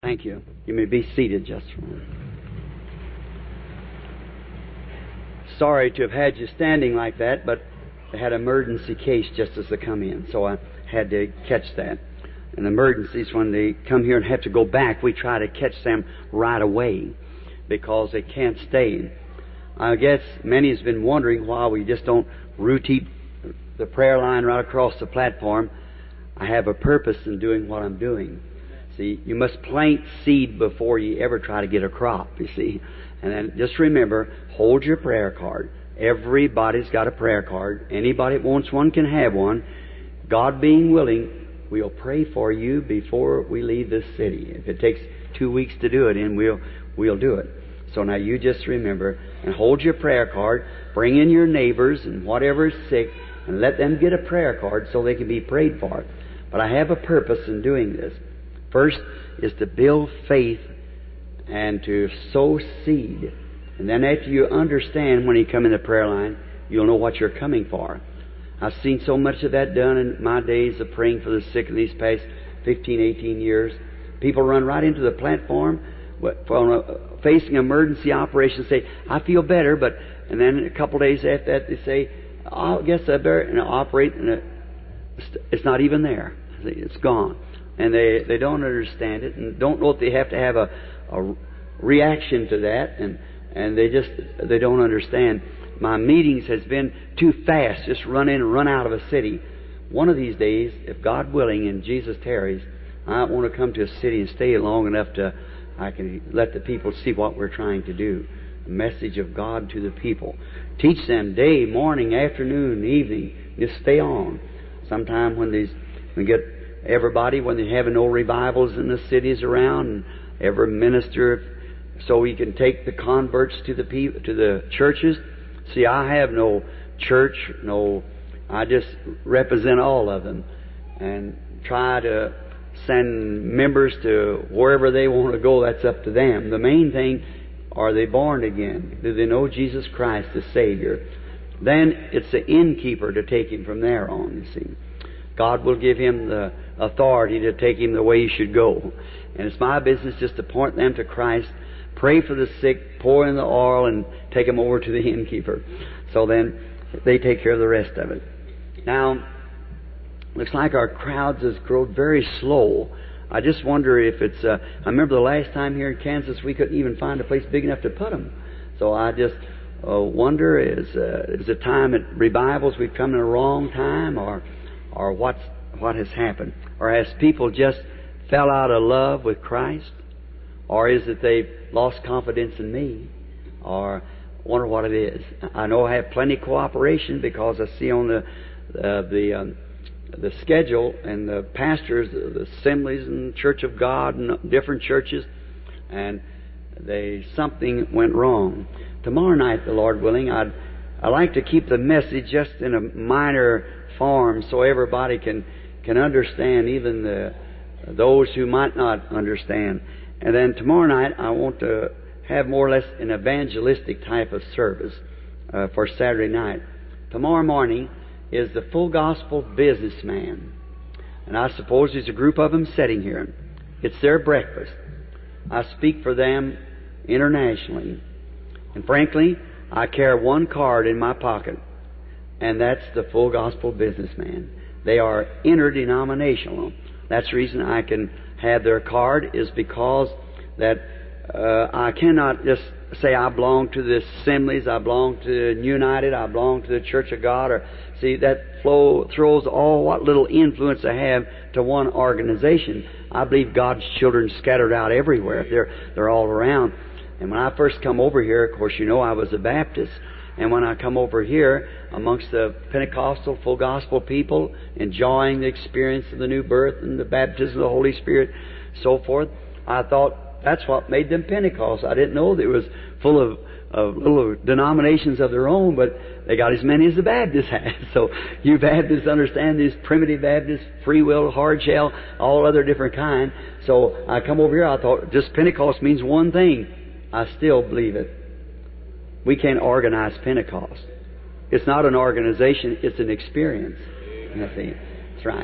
Thank you. You may be seated just for a minute. Sorry to have had you standing like that, but they had an emergency case just as they come in, so I had to catch that. And emergencies, when they come here and have to go back, we try to catch them right away because they can't stay. I guess many has been wondering why we just don't routine the prayer line right across the platform. I have a purpose in doing what I'm doing. See, you must plant seed before you ever try to get a crop, you see. And then just remember, hold your prayer card. Everybody's got a prayer card. Anybody that wants one can have one. God being willing, we'll pray for you before we leave this city. If it takes 2 weeks to do it, and we'll do it. So now you just remember, and hold your prayer card. Bring in your neighbors and whatever is sick, and let them get a prayer card so they can be prayed for. But I have a purpose in doing this. First is to build faith and to sow seed. And then after you understand when you come in the prayer line, you'll know what you're coming for. I've seen so much of that done in my days of praying for the sick in these past 15, 18 years. People run right into the platform facing emergency operations, say, I feel better, and then a couple of days after that they say, I guess I better operate, and it's not even there. It's gone. And they don't understand it and don't know if they have to have a reaction to that, and they don't understand. My meetings has been too fast, just run in and run out of a city. One of these days, if God willing and Jesus tarries, I want to come to a city and stay long enough I can let the people see what we're trying to do. The message of God to the people. Teach them day, morning, afternoon, evening. Just stay on. Sometime when we get everybody, when they're having no revivals in the cities around, and every minister, so we can take the converts to the churches. See, I have no church, I just represent all of them and try to send members to wherever they want to go. That's up to them. The main thing, are they born again? Do they know Jesus Christ as Savior? Then it's the innkeeper to take him from there on, you see. God will give him the authority to take him the way he should go. And it's my business just to point them to Christ, pray for the sick, pour in the oil, and take them over to the innkeeper. So then they take care of the rest of it. Now, looks like our crowds has grown very slow. I just wonder if it's... I remember the last time here in Kansas, we couldn't even find a place big enough to put them. So I just wonder, is the time at revivals we've come in a wrong time, or what has happened? Or has people just fell out of love with Christ? Or is it they've lost confidence in me? Or I wonder what it is. I know I have plenty of cooperation because I see on the schedule and the pastors, the assemblies and Church of God and different churches, and something went wrong. Tomorrow night, the Lord willing, I'd like to keep the message just in a minor form so everybody can understand, even those who might not understand. And then tomorrow night, I want to have more or less an evangelistic type of service for Saturday night. Tomorrow morning is the Full Gospel Businessman. And I suppose there's a group of them sitting here. It's their breakfast. I speak for them internationally. And frankly, I carry one card in my pocket, and that's the Full Gospel Businessman. They are interdenominational. That's the reason I can have their card, is because that I cannot just say I belong to the Assemblies, I belong to United, I belong to the Church of God. Or see, that throws all what little influence I have to one organization. I believe God's children scattered out everywhere. They're all around. And when I first come over here, of course, you know I was a Baptist. And when I come over here amongst the Pentecostal, full gospel people, enjoying the experience of the new birth and the baptism of the Holy Spirit, so forth, I thought that's what made them Pentecostals. I didn't know that it was full of little denominations of their own, but they got as many as the Baptists had. So you Baptists understand these primitive Baptists, free will, hard shell, all other different kind. So I come over here, I thought just Pentecost means one thing. I still believe it. We can't organize Pentecost. It's not an organization, it's an experience. That's right.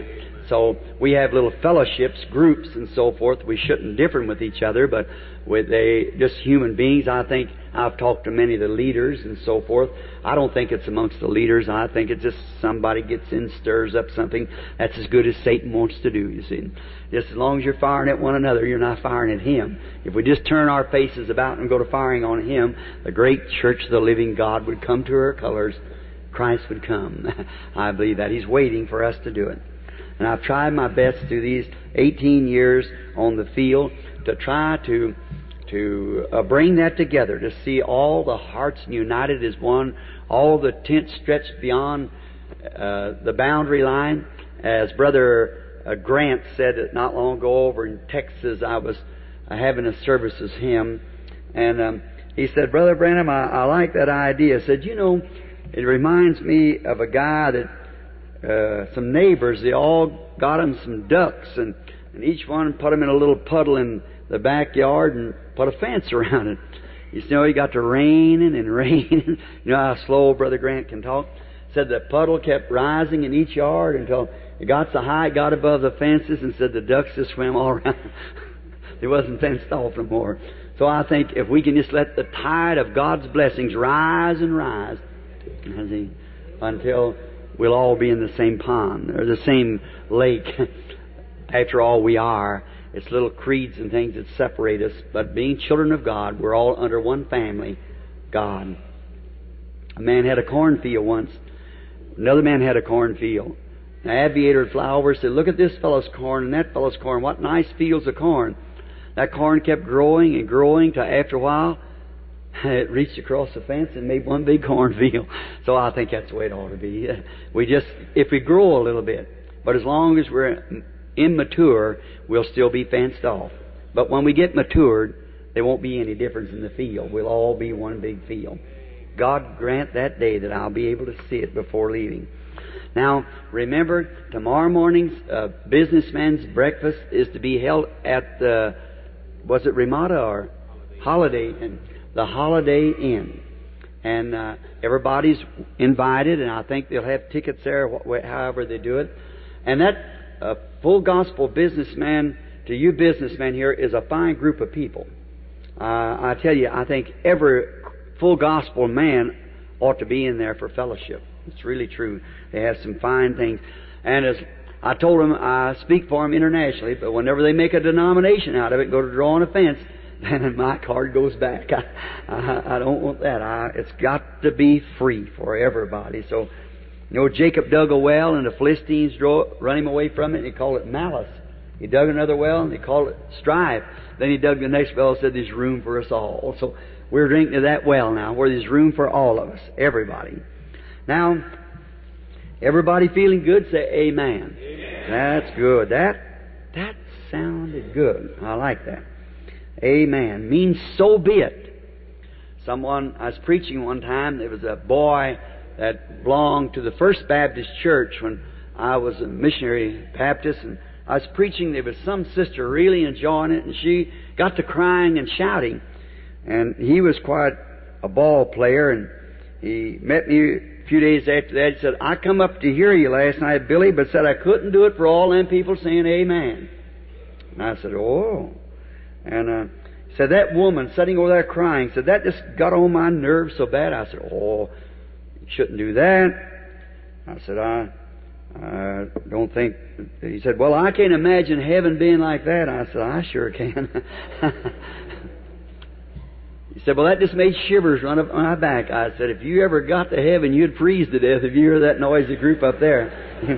So we have little fellowships, groups, and so forth. We shouldn't differ with each other, but just human beings. I think I've talked to many of the leaders and so forth. I don't think it's amongst the leaders. I think it's just somebody gets in, stirs up something. That's as good as Satan wants to do, you see. Just as long as you're firing at one another, you're not firing at him. If we just turn our faces about and go to firing on him, the great church of the living God would come to her colors. Christ would come. I believe that. He's waiting for us to do it. And I've tried my best through these 18 years on the field to try to bring that together, to see all the hearts united as one, all the tents stretched beyond the boundary line. As Brother Grant said it not long ago over in Texas, I was having a service as him, and he said, Brother Branham, I like that idea. He said, you know, it reminds me of a guy that some neighbors, they all got him some ducks, and each one put them in a little puddle in the backyard and put a fence around it. You know, he got to raining and raining. You know how slow Brother Grant can talk? Said the puddle kept rising in each yard until it got so high it got above the fences, and said the ducks just swam all around. It wasn't fenced off no more. So I think if we can just let the tide of God's blessings rise and rise, until we'll all be in the same pond or the same lake. After all, we are. It's little creeds and things that separate us, but being children of God, we're all under one family, God. A man had a cornfield once. Another man had a cornfield. An aviator would fly over and say, look at this fellow's corn and that fellow's corn. What nice fields of corn. That corn kept growing and growing till after a while it reached across the fence and made one big cornfield. So I think that's the way it ought to be. If we grow a little bit, but as long as we're immature, we'll still be fenced off. But when we get matured, there won't be any difference in the field. We'll all be one big field. God grant that day that I'll be able to see it before leaving. Now, remember, tomorrow morning's businessman's breakfast is to be held at the, was it Ramada or Holiday Inn? The Holiday Inn. And everybody's invited, and I think they'll have tickets there, however they do it. And that full gospel businessman, to you businessmen here, is a fine group of people. I tell you, I think every full gospel man ought to be in there for fellowship. It's really true. They have some fine things. And as I told them, I speak for them internationally, but whenever they make a denomination out of it, go to draw on a fence, then my card goes back. I don't want that. It's got to be free for everybody. So, you know, Jacob dug a well, and the Philistines run him away from it, and he called it Malice. He dug another well, and he called it Strife. Then he dug the next well and said, there's room for us all. So we're drinking to that well now, where there's room for all of us, everybody. Now, everybody feeling good? Say amen. Amen. That's good. That sounded good. I like that. Amen. Means so be it. I was preaching one time, there was a boy that belonged to the First Baptist Church when I was a missionary Baptist, and I was preaching. There was some sister really enjoying it, and she got to crying and shouting. And he was quite a ball player, and he met me a few days after that. He said, I come up to hear you last night, Billy, but said I couldn't do it for all them people saying amen. And I said, oh. And said, that woman sitting over there crying, said, that just got on my nerves so bad. I said, oh, you shouldn't do that. I said, I don't think. He said, well, I can't imagine heaven being like that. I said, I sure can. He said, well, that just made shivers run up my back. I said, if you ever got to heaven, you'd freeze to death if you hear that noisy group up there.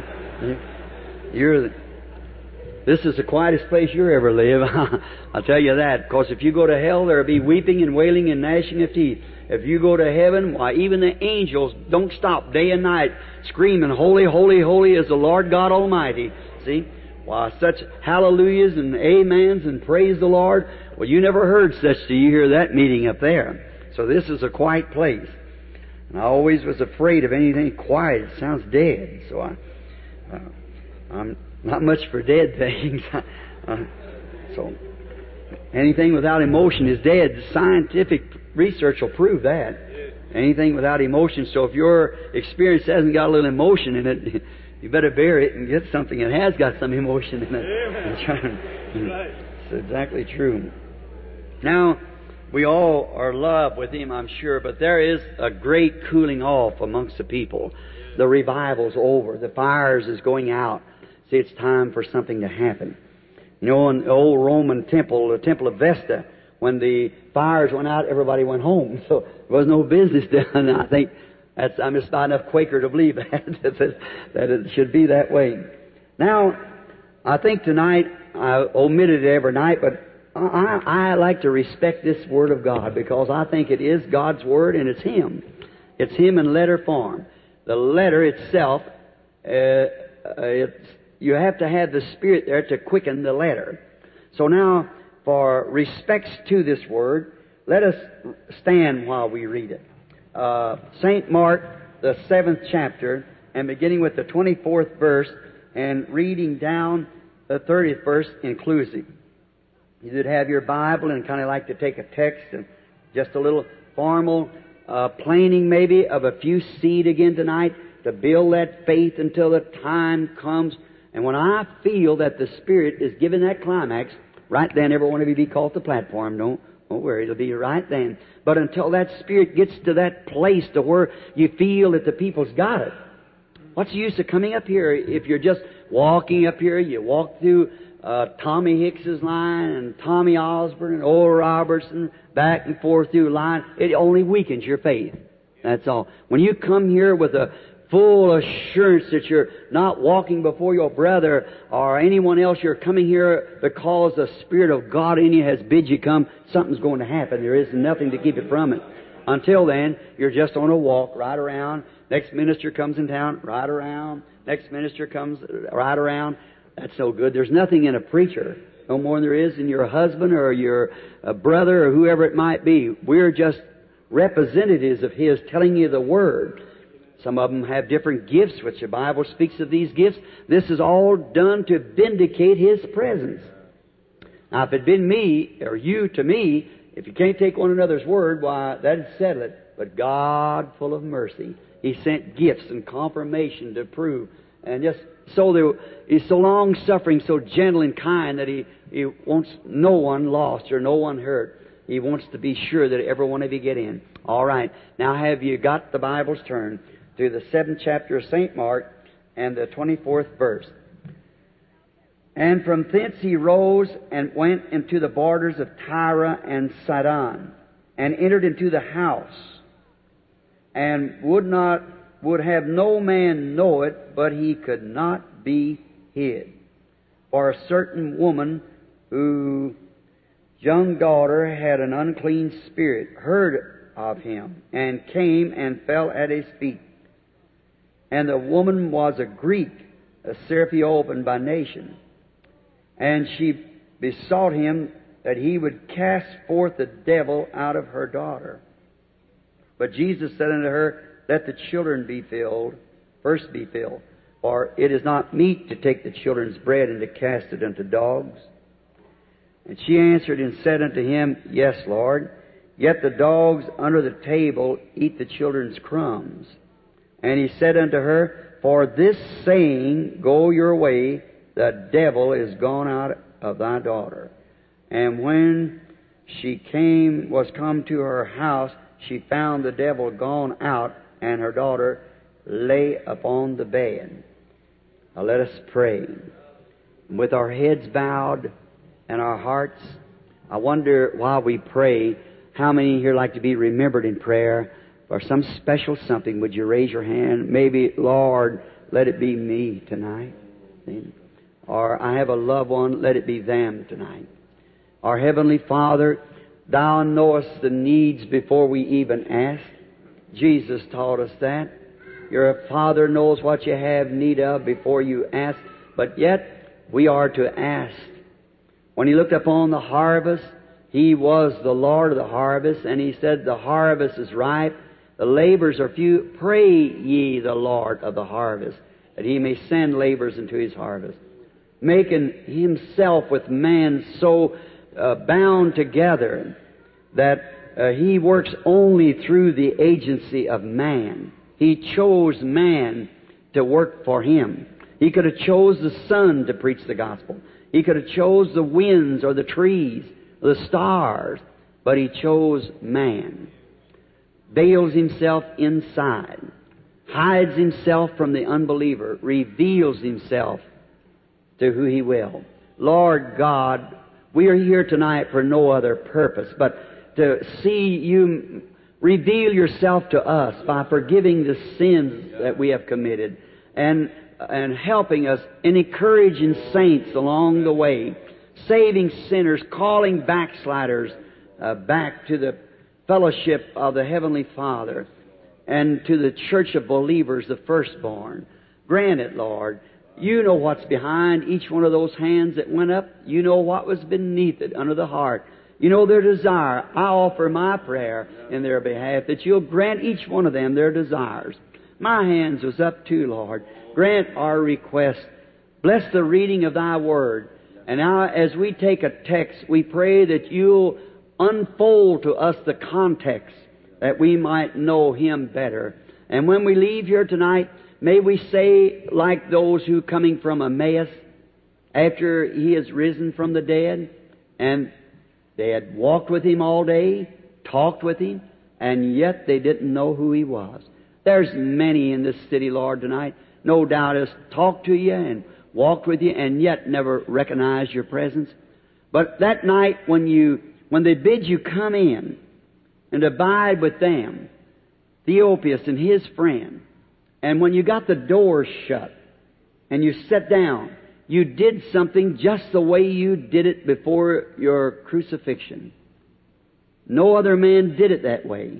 This is the quietest place you ever live. I'll tell you that. Because if you go to hell, there'll be weeping and wailing and gnashing of teeth. If you go to heaven, why, even the angels don't stop day and night screaming, holy, holy, holy is the Lord God Almighty. See? Why, such hallelujahs and amens and praise the Lord. Well, you never heard such till you hear that meeting up there. So this is a quiet place. And I always was afraid of anything quiet. It sounds dead. So I'm not much for dead things. So anything without emotion is dead. Scientific research will prove that. Anything without emotion. So if your experience hasn't got a little emotion in it, You better bury it and get something that has got some emotion in it. Amen. It's exactly true. Now, we all are loved with Him, I'm sure, but there is a great cooling off amongst the people. The revival's over. The fires is going out. See, it's time for something to happen. You know, in the old Roman temple, the temple of Vesta, when the fires went out, everybody went home. So there was no business done. I think I'm just not enough Quaker to believe that it should be that way. Now, I think tonight, I omitted it every night, but I like to respect this Word of God because I think it is God's Word and it's Him. It's Him in letter form. The letter itself, you have to have the Spirit there to quicken the letter. So now, for respects to this Word, let us stand while we read it. St. Mark, the 7th chapter, and beginning with the 24th verse, and reading down the 30th verse inclusive. You would have your Bible and kind of like to take a text and just a little formal planing maybe of a few seed again tonight to build that faith until the time comes. And when I feel that the Spirit is giving that climax, right then every one of you be called to the platform. Don't worry, it'll be right then. But until that Spirit gets to that place to where you feel that the people's got it, what's the use of coming up here if you're just walking up here? You walk through Tommy Hicks's line and Tommy Osborne and Oral Robertson, back and forth through line. It only weakens your faith. That's all. When you come here with a full assurance that you're not walking before your brother or anyone else, you're coming here because the Spirit of God in you has bid you come, something's going to happen. There is nothing to keep it from it. Until then, you're just on a walk right around. Next minister comes in town, right around. Next minister comes right around. That's no good. There's nothing in a preacher, no more than there is in your husband or your brother or whoever it might be. We're just representatives of His telling you the Word. Some of them have different gifts, which the Bible speaks of these gifts. This is all done to vindicate His presence. Now, if it had been me or you to me, if you can't take one another's word, why, that'd settle it. But God, full of mercy, He sent gifts and confirmation to prove. And just so He's so long-suffering, so gentle and kind that He wants no one lost or no one hurt. He wants to be sure that every one of you get in. All right. Now, have you got the Bibles turned to the 7th chapter of St. Mark and the 24th verse? And from thence He rose and went into the borders of Tyre and Sidon, and entered into the house, and would have no man know it, but he could not be hid. For a certain woman whose young daughter had an unclean spirit heard of Him, and came and fell at His feet. And the woman was a Greek, a Syrophoenician by nation. And she besought Him that He would cast forth the devil out of her daughter. But Jesus said unto her, Let the children first be filled. For it is not meet to take the children's bread and to cast it unto dogs. And she answered and said unto Him, Yes, Lord. Yet the dogs under the table eat the children's crumbs. And He said unto her, For this saying, go your way, the devil is gone out of thy daughter. And when she was come to her house, she found the devil gone out, and her daughter lay upon the bed. Now let us pray. With our heads bowed and our hearts, I wonder while we pray, how many here like to be remembered in prayer for some special something? Would you raise your hand? Maybe, Lord, let it be me tonight. Or I have a loved one, let it be them tonight. Our Heavenly Father, Thou knowest the needs before we even ask. Jesus taught us that. Your Father knows what you have need of before you ask, but yet we are to ask. When He looked upon the harvest, He was the Lord of the harvest, and He said, The harvest is ripe, the labors are few. Pray ye the Lord of the harvest, that He may send labors into His harvest. Making Himself with man so bound together that He works only through the agency of man. He chose man to work for Him. He could have chose the sun to preach the gospel. He could have chose the winds or the trees or the stars, but He chose man. Veils Himself inside, hides Himself from the unbeliever, reveals Himself to who He will. Lord God, we are here tonight for no other purpose but to see You reveal Yourself to us by forgiving the sins that we have committed and helping us and encouraging saints along the way, saving sinners, calling backsliders back to the fellowship of the Heavenly Father and to the church of believers, the firstborn. Grant it, Lord. You know what's behind each one of those hands that went up. You know what was beneath it, under the heart. You know their desire. I offer my prayer in their behalf that You'll grant each one of them their desires. My hands was up too, Lord. Grant our request. Bless the reading of Thy Word. And now as we take a text, we pray that You'll unfold to us the context that we might know Him better. And when we leave here tonight, may we say like those who coming from Emmaus after He has risen from the dead, and they had walked with Him all day, talked with Him, and yet they didn't know who He was. There's many in this city, Lord, tonight, no doubt, has talked to You and walked with You and yet never recognized Your presence. But that night when they bid you come in and abide with them, Theopius and his friend, and when you got the doors shut and you sat down, you did something just the way you did it before your crucifixion. No other man did it that way.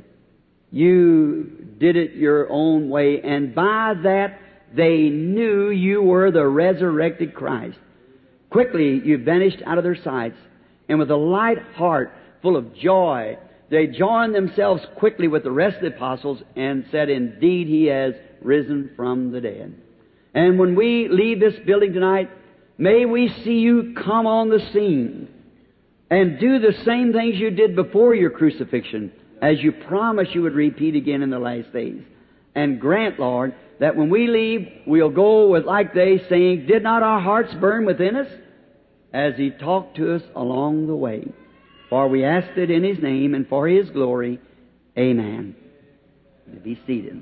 You did it your own way, and by that they knew You were the resurrected Christ. Quickly you vanished out of their sights, and with a light heart full of joy, they joined themselves quickly with the rest of the apostles and said, Indeed, He has risen from the dead. And when we leave this building tonight, may we see You come on the scene and do the same things You did before Your crucifixion, as You promised You would repeat again in the last days. And grant, Lord, that when we leave, we'll go with like they, saying, Did not our hearts burn within us? As He talked to us along the way. For we asked it in His name and for His glory. Amen. Be seated.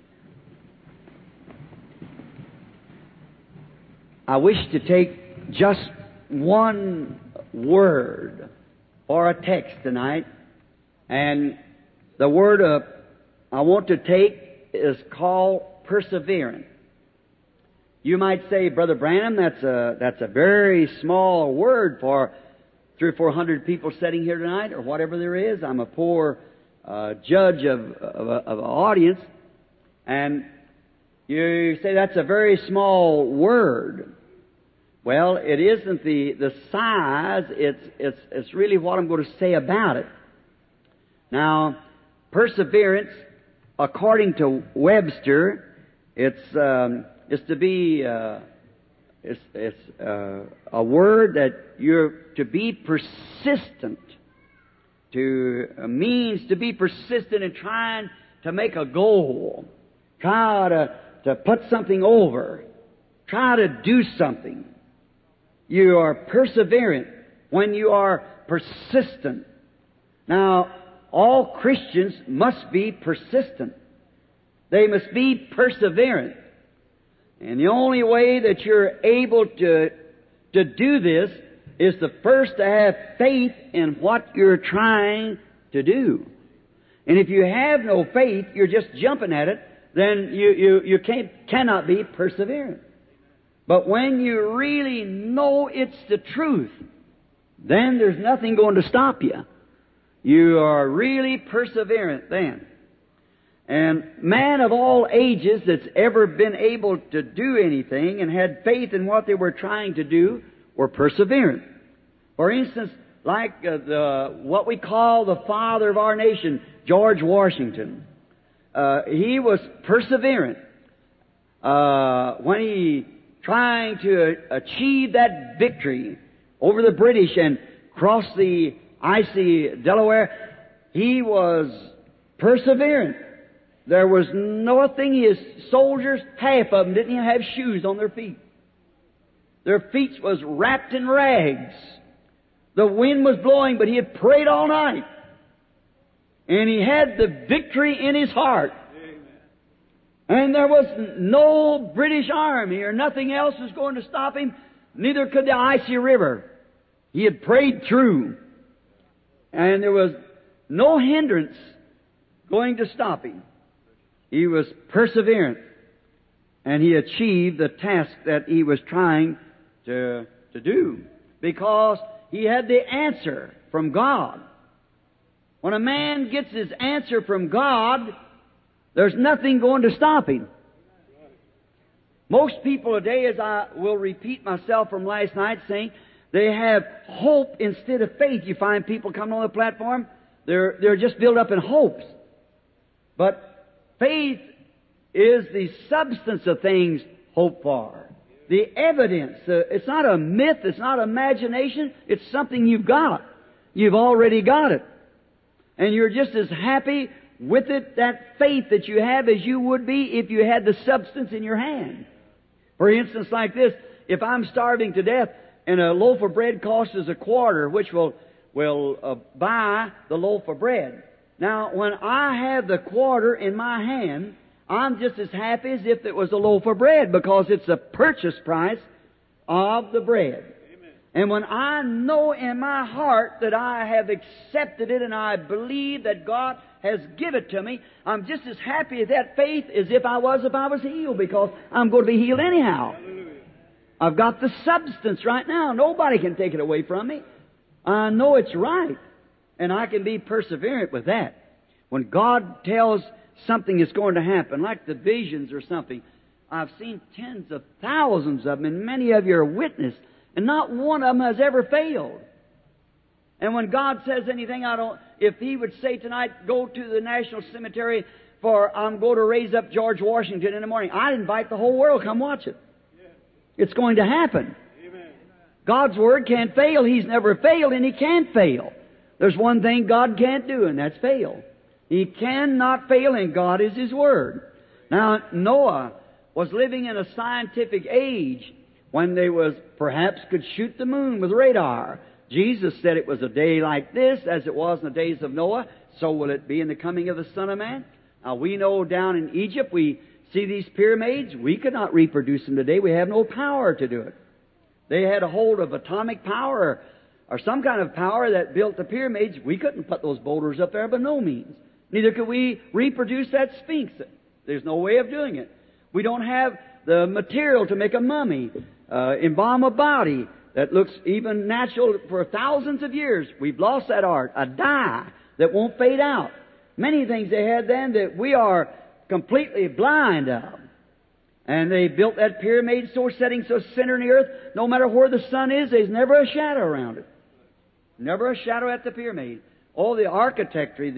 I wish to take just one word or a text tonight, and the word I want to take is called perseverance. You might say, Brother Branham, that's a very small word for 300 or 400 people sitting here tonight, or whatever there is. I'm a poor judge of an audience, and you say that's a very small word. Well, it isn't the size. It's really what I'm going to say about it. Now, perseverance, according to Webster, it's to be it's a word that you're to be persistent. Means to be persistent in trying to make a goal. Try to put something over. Try to do something. You are perseverant when you are persistent. Now, all Christians must be persistent. They must be perseverant. And the only way that you're able to do this is to first to have faith in what you're trying to do. And if you have no faith, you're just jumping at it, then you cannot be perseverant. But when you really know it's the truth, then there's nothing going to stop you. You are really perseverant then. And man of all ages that's ever been able to do anything and had faith in what they were trying to do were perseverant. For instance, like what we call the father of our nation, George Washington. He was perseverant when he trying to achieve that victory over the British and cross the icy Delaware. He was perseverant. There was nothing. His soldiers, half of them, didn't even have shoes on their feet. Their feet was wrapped in rags. The wind was blowing, but he had prayed all night. And he had the victory in his heart. And there was no British army or nothing else was going to stop him. Neither could the icy river. He had prayed through. And there was no hindrance going to stop him. He was perseverant. And he achieved the task that he was trying to do. Because he had the answer from God. When a man gets his answer from God, there's nothing going to stop him. Most people today, as I will repeat myself from last night, saying they have hope instead of faith. You find people coming on the platform, they're just built up in hopes. But faith is the substance of things hoped for. The evidence. It's not a myth. It's not imagination. It's something you've got. You've already got it. And you're just as happy with it, that faith that you have, as you would be if you had the substance in your hand. For instance, like this, if I'm starving to death and a loaf of bread costs us a quarter, which will buy the loaf of bread. Now, when I have the quarter in my hand, I'm just as happy as if it was a loaf of bread, because it's the purchase price of the bread. Amen. And when I know in my heart that I have accepted it and I believe that God has given it to me, I'm just as happy as that faith as if I was healed, because I'm going to be healed anyhow. Hallelujah. I've got the substance right now. Nobody can take it away from me. I know it's right. And I can be perseverant with that. When God tells something is going to happen, like the visions or something, I've seen tens of thousands of them, and many of you are witness, and not one of them has ever failed. And when God says anything, if He would say tonight, go to the National Cemetery for I'm going to raise up George Washington in the morning, I'd invite the whole world, come watch it. It's going to happen. Amen. God's Word can't fail. He's never failed, and He can't fail. There's one thing God can't do, and that's fail. He cannot fail, and God is His Word. Now, Noah was living in a scientific age when they perhaps could shoot the moon with radar. Jesus said it was a day like this, as it was in the days of Noah, so will it be in the coming of the Son of Man. Now, we know down in Egypt, we see these pyramids. We could not reproduce them today. We have no power to do it. They had a hold of atomic power or some kind of power that built the pyramids. We couldn't put those boulders up there by no means. Neither could we reproduce that Sphinx. There's no way of doing it. We don't have the material to make a mummy, embalm a body that looks even natural for thousands of years. We've lost that art. A dye that won't fade out. Many things they had then that we are completely blind of. And they built that pyramid so setting so center in the earth, no matter where the sun is, there's never a shadow around it. Never a shadow at the pyramid. All the architecture,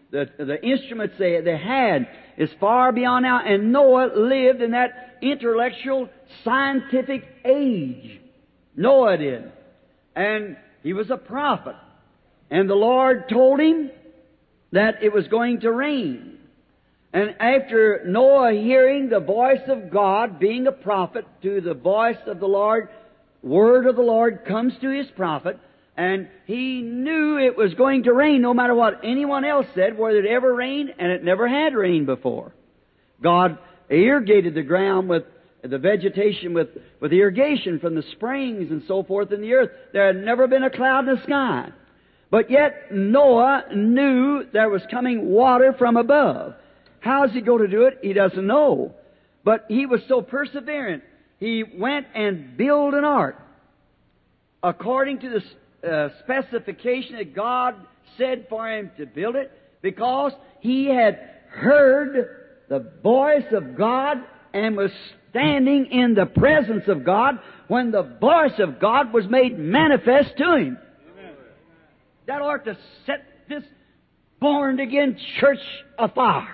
the instruments they had is far beyond now. And Noah lived in that intellectual, scientific age. Noah did. And he was a prophet. And the Lord told him that it was going to rain. And after Noah hearing the voice of God, being a prophet, to the voice of the Lord, word of the Lord comes to his prophet, and he knew it was going to rain no matter what anyone else said, whether it ever rained, and it never had rained before. God irrigated the ground with the vegetation with irrigation from the springs and so forth in the earth. There had never been a cloud in the sky. But yet Noah knew there was coming water from above. How is he going to do it? He doesn't know. But he was so perseverant. He went and built an ark according to the specification that God said for him to build it, because he had heard the voice of God and was standing in the presence of God when the voice of God was made manifest to him. Amen. That ought to set this born-again church afire.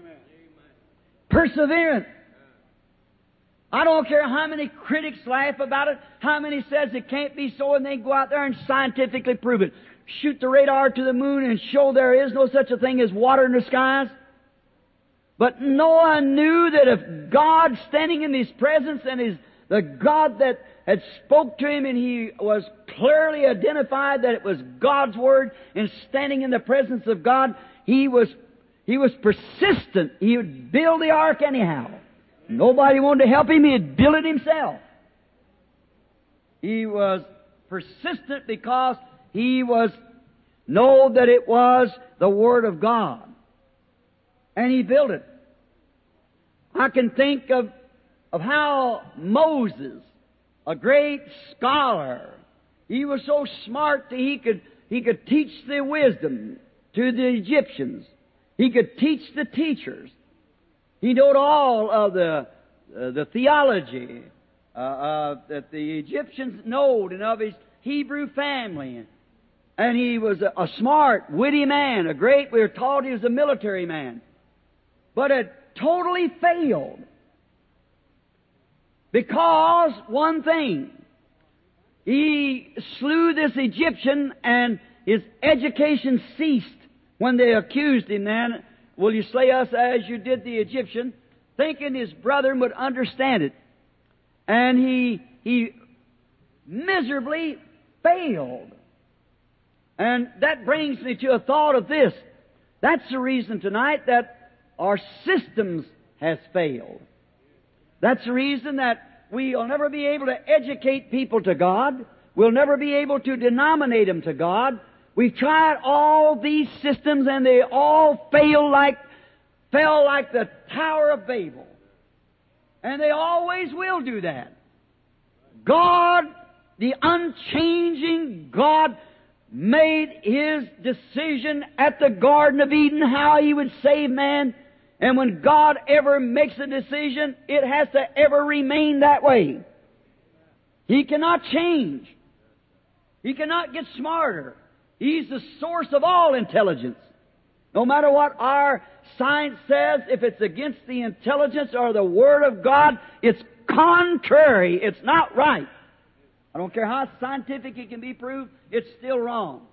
Perseverance. I don't care how many critics laugh about it, how many says it can't be so, and they go out there and scientifically prove it. Shoot the radar to the moon and show there is no such a thing as water in the skies. But Noah knew that if God standing in His presence and The God that had spoke to him, and he was clearly identified that it was God's Word, and standing in the presence of God, he was persistent. He would build the ark anyhow. Nobody wanted to help him. He'd build it himself. He was persistent because he know that it was the Word of God. And he built it. I can think of how Moses, a great scholar, he was so smart that he could teach the wisdom to the Egyptians. He could teach the teachers. He knew all of the theology that the Egyptians knowed, and of his Hebrew family. And he was a smart, witty man, we were taught he was a military man. But it totally failed. Because, one thing, he slew this Egyptian and his education ceased when they accused him then, will you slay us as you did the Egyptian? Thinking his brethren would understand it. And he miserably failed. And that brings me to a thought of this. That's the reason tonight that our systems has failed. That's the reason that we'll never be able to educate people to God. We'll never be able to denominate them to God. We've tried all these systems and they all fell like the Tower of Babel. And they always will do that. God, the unchanging God, made His decision at the Garden of Eden how He would save man. And when God ever makes a decision, it has to ever remain that way. He cannot change. He cannot get smarter. He's the source of all intelligence. No matter what our science says, if it's against the intelligence or the Word of God, it's contrary. It's not right. I don't care how scientific it can be proved, it's still wrong.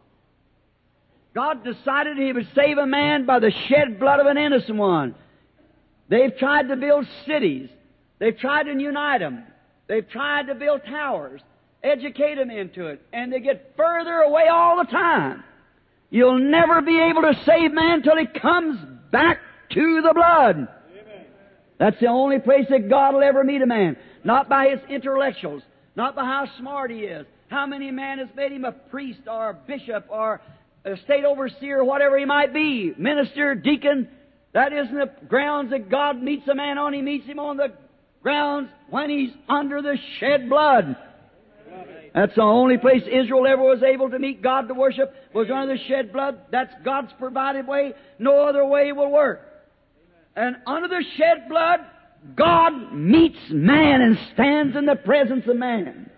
God decided He would save a man by the shed blood of an innocent one. They've tried to build cities. They've tried to unite them. They've tried to build towers, educate them into it, and they get further away all the time. You'll never be able to save man till he comes back to the blood. Amen. That's the only place that God will ever meet a man. Not by his intellectuals, not by how smart he is, how many man has made him a priest or a bishop or a state overseer, whatever he might be, minister, deacon. That isn't the grounds that God meets a man on. He meets him on the grounds when he's under the shed blood. That's the only place Israel ever was able to meet God to worship, was under the shed blood. That's God's provided way. No other way will work. And under the shed blood, God meets man and stands in the presence of man.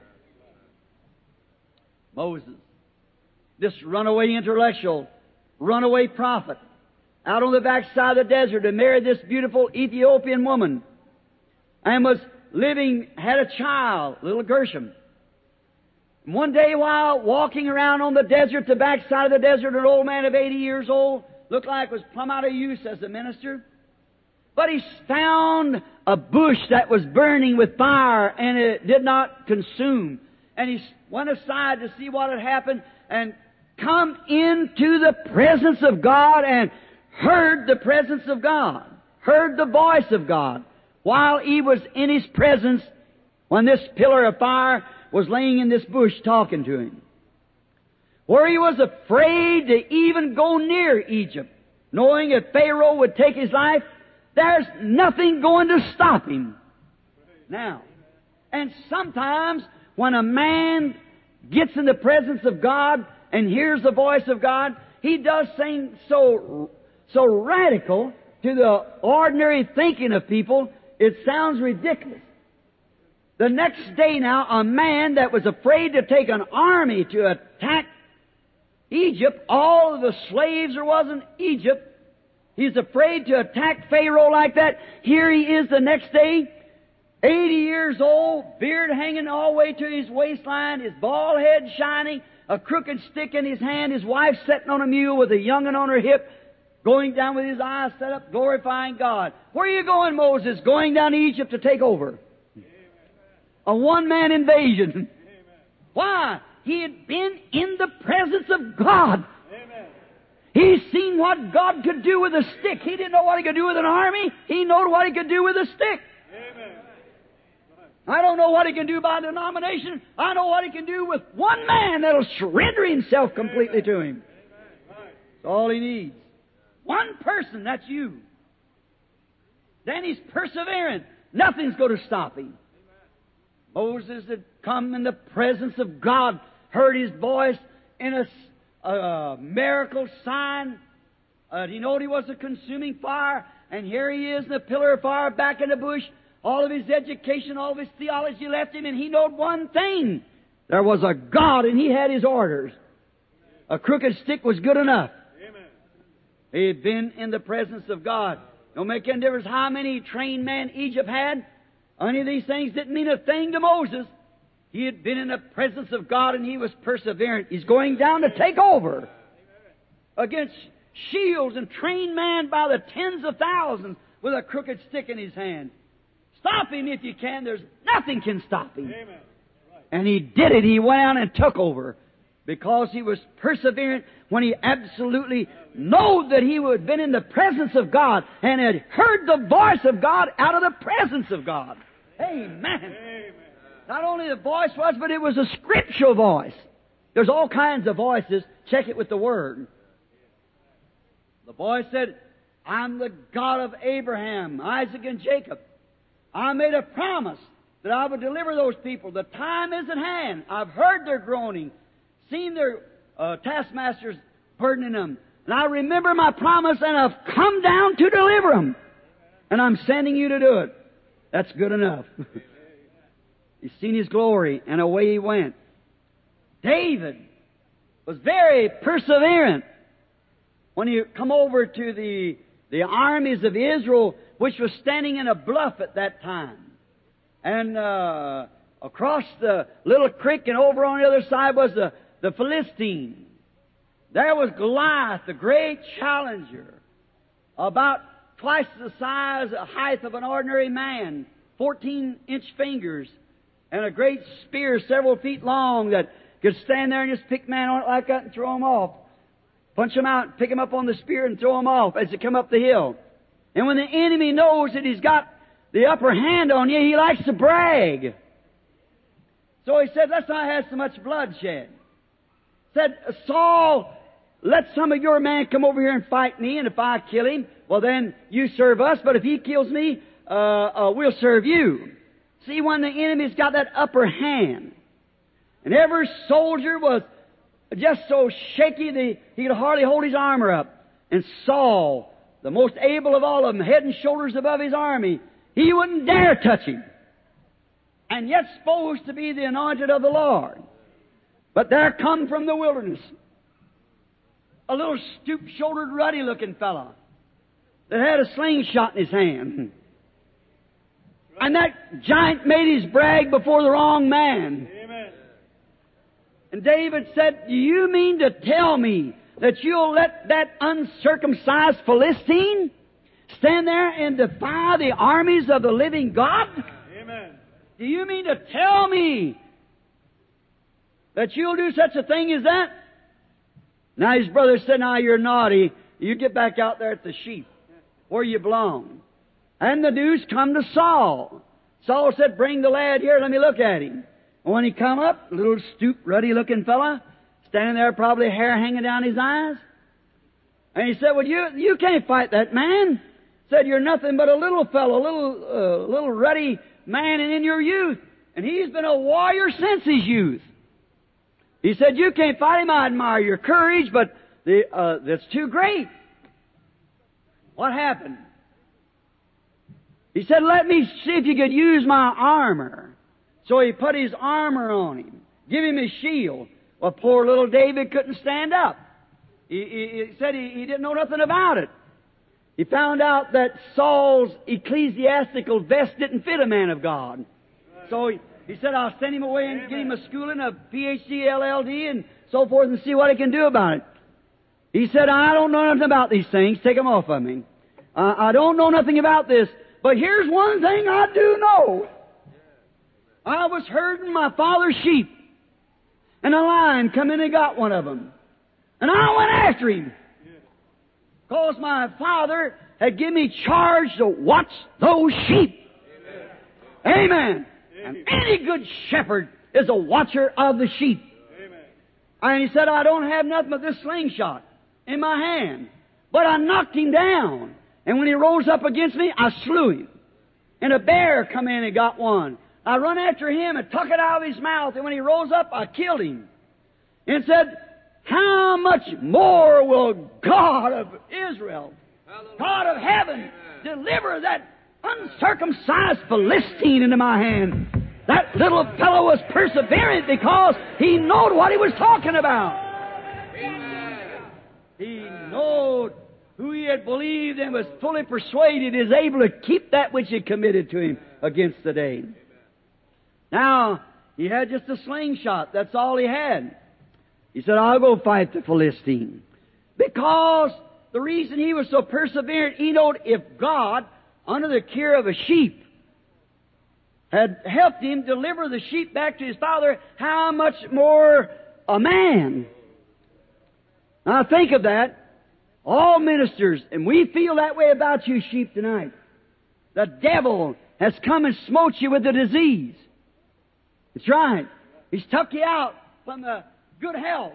Moses, this runaway intellectual, runaway prophet, out on the backside of the desert, and married this beautiful Ethiopian woman, and was had a child, little Gershom. One day while walking around on the desert, the backside of the desert, an old man of 80 years old, looked like was plumb out of use as a minister. But he found a bush that was burning with fire and it did not consume. And he went aside to see what had happened and come into the presence of God and heard the presence of God, heard the voice of God while he was in His presence when this pillar of fire was laying in this bush talking to him. Where he was afraid to even go near Egypt, knowing if Pharaoh would take his life, there's nothing going to stop him. Now, and sometimes when a man gets in the presence of God and hears the voice of God, he does things so radical to the ordinary thinking of people, it sounds ridiculous. The next day now, a man that was afraid to take an army to attack Egypt, all of the slaves there was in Egypt, he's afraid to attack Pharaoh like that. Here he is the next day, 80 years old, beard hanging all the way to his waistline, his bald head shining, a crooked stick in his hand, his wife sitting on a mule with a young'un on her hip, going down with his eyes set up, glorifying God. Where are you going, Moses? Going down to Egypt to take over. A one-man invasion. Why? He had been in the presence of God. He's seen what God could do with a stick. He didn't know what He could do with an army. He knew what He could do with a stick. I don't know what He can do by denomination. I know what He can do with one man that'll surrender himself completely to Him. That's all He needs. One person, that's you. Then He's perseverant. Nothing's going to stop Him. Moses had come in the presence of God, heard His voice in a miracle sign. He knew He was a consuming fire, and here He is in a pillar of fire back in the bush. All of his education, all of his theology left him, and he knowed one thing. There was a God, and he had His orders. A crooked stick was good enough. Amen. He had been in the presence of God. Don't make any difference how many trained men Egypt had. Any of these things didn't mean a thing to Moses. He had been in the presence of God, and he was perseverant. He's going down to take over against shields and trained men by the tens of thousands with a crooked stick in his hand. Stop him if you can. There's nothing can stop him. Amen. Right. And he did it. He went out and took over because he was perseverant when he absolutely knew that he had been in the presence of God and had heard the voice of God out of the presence of God. Amen. Amen. Not only the voice was, but it was a scriptural voice. There's all kinds of voices. Check it with the Word. The voice said, I'm the God of Abraham, Isaac, and Jacob. I made a promise that I would deliver those people. The time is at hand. I've heard their groaning, seen their taskmasters burdening them. And I remember my promise, and I've come down to deliver them. And I'm sending you to do it. That's good enough. He's seen His glory, and away he went. David was very perseverant. When he come over to the armies of Israel, which was standing in a bluff at that time. And across the little creek and over on the other side was the Philistine. There was Goliath, the great challenger, about twice the size, height of an ordinary man, 14-inch fingers, and a great spear several feet long that could stand there and just pick man on it like that and throw him off. Punch him out, pick him up on the spear and throw him off as they come up the hill. And when the enemy knows that he's got the upper hand on you, he likes to brag. So he said, let's not have so much bloodshed. Said, Saul, let some of your men come over here and fight me, and if I kill him, well then you serve us, but if he kills me, we'll serve you. See, when the enemy's got that upper hand, and every soldier was just so shaky that he could hardly hold his armor up. And Saul, the most able of all of them, head and shoulders above his army, he wouldn't dare touch him. And yet supposed to be the anointed of the Lord. But there come from the wilderness a little stoop-shouldered, ruddy-looking fellow that had a slingshot in his hand. And that giant made his brag before the wrong man. Amen. And David said, do you mean to tell me that you'll let that uncircumcised Philistine stand there and defy the armies of the living God? Amen. Do you mean to tell me that you'll do such a thing as that? Now his brother said, now you're naughty. You get back out there at the sheep where you belong. And the news come to Saul. Saul said, bring the lad here, let me look at him. And when he come up, a little stoop, ruddy-looking fella, standing there, probably hair hanging down his eyes. And he said, well, you can't fight that man. Said, you're nothing but a little fellow, little ruddy man and in your youth. And he's been a warrior since his youth. He said, you can't fight him. I admire your courage, but that's too great. What happened? He said, let me see if you could use my armor. So he put his armor on him, give him his shield. Well, poor little David couldn't stand up. He said he didn't know nothing about it. He found out that Saul's ecclesiastical vest didn't fit a man of God. So he said, I'll send him away and get him a schooling, a PhD, LLD, and so forth, and see what he can do about it. He said, I don't know nothing about these things. Take them off of me. I don't know nothing about this. But here's one thing I do know. I was herding my father's sheep, and a lion come in and got one of them. And I went after him, because my father had given me charge to watch those sheep. Amen. And any good shepherd is a watcher of the sheep. And he said, I don't have nothing but this slingshot in my hand. But I knocked him down. And when he rose up against me, I slew him. And a bear come in and got one. I run after him and took it out of his mouth. And when he rose up, I killed him. And said, how much more will God of Israel, God of heaven, deliver that uncircumcised Philistine into my hand? That little fellow was perseverant because he knowed what he was talking about. He knowed who he had believed and was fully persuaded is able to keep that which he committed to him against the day. Now, he had just a slingshot. That's all he had. He said, I'll go fight the Philistine. Because the reason he was so perseverant, he knew if God, under the care of a sheep, had helped him deliver the sheep back to his father, how much more a man? Now think of that. All ministers, and we feel that way about you sheep tonight. The devil has come and smote you with a disease. That's right. He's took you out from the good health.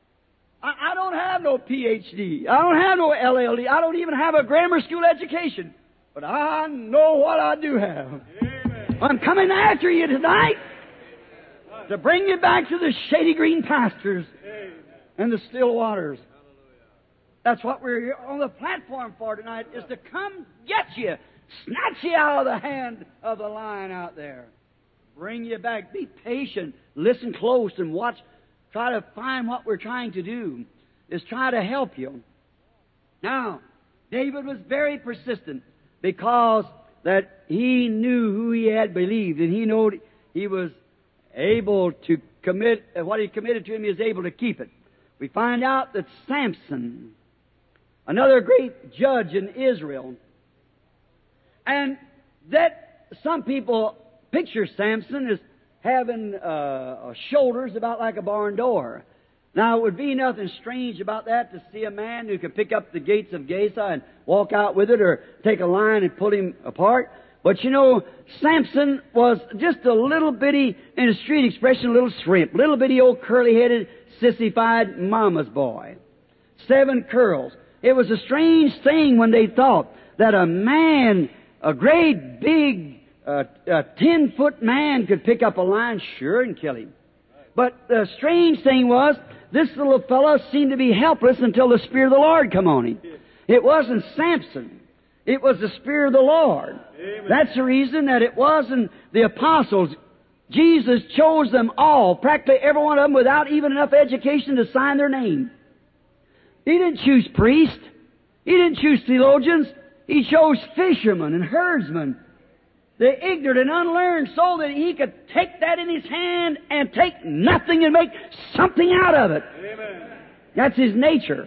I don't have no PhD. I don't have no LLD. I don't even have a grammar school education. But I know what I do have. Amen. I'm coming after you tonight to bring you back to the shady green pastures and the still waters. That's what we're on the platform for tonight, is to come get you, snatch you out of the hand of the lion out there. Bring you back. Be patient. Listen close and watch. Try to find what we're trying to do, is try to help you. Now, David was very persistent because that he knew who he had believed, and he knew he was able to commit, what he committed to him, he was able to keep it. We find out that Samson, another great judge in Israel, and that some people picture Samson as having shoulders about like a barn door. Now, it would be nothing strange about that to see a man who could pick up the gates of Gaza and walk out with it, or take a lion and pull him apart. But you know, Samson was just a little bitty, in a street expression, a little shrimp, little bitty old curly-headed, sissified mama's boy. 7 curls. It was a strange thing when they thought that a man, a great big, 10-foot man could pick up a lion, sure, and kill him. But the strange thing was, this little fellow seemed to be helpless until the Spirit of the Lord come on him. It wasn't Samson. It was the Spirit of the Lord. Amen. That's the reason that it wasn't the apostles. Jesus chose them all, practically every one of them, without even enough education to sign their name. He didn't choose priests. He didn't choose theologians. He chose fishermen and herdsmen, the ignorant and unlearned, so that he could take that in his hand and take nothing and make something out of it. Amen. That's his nature.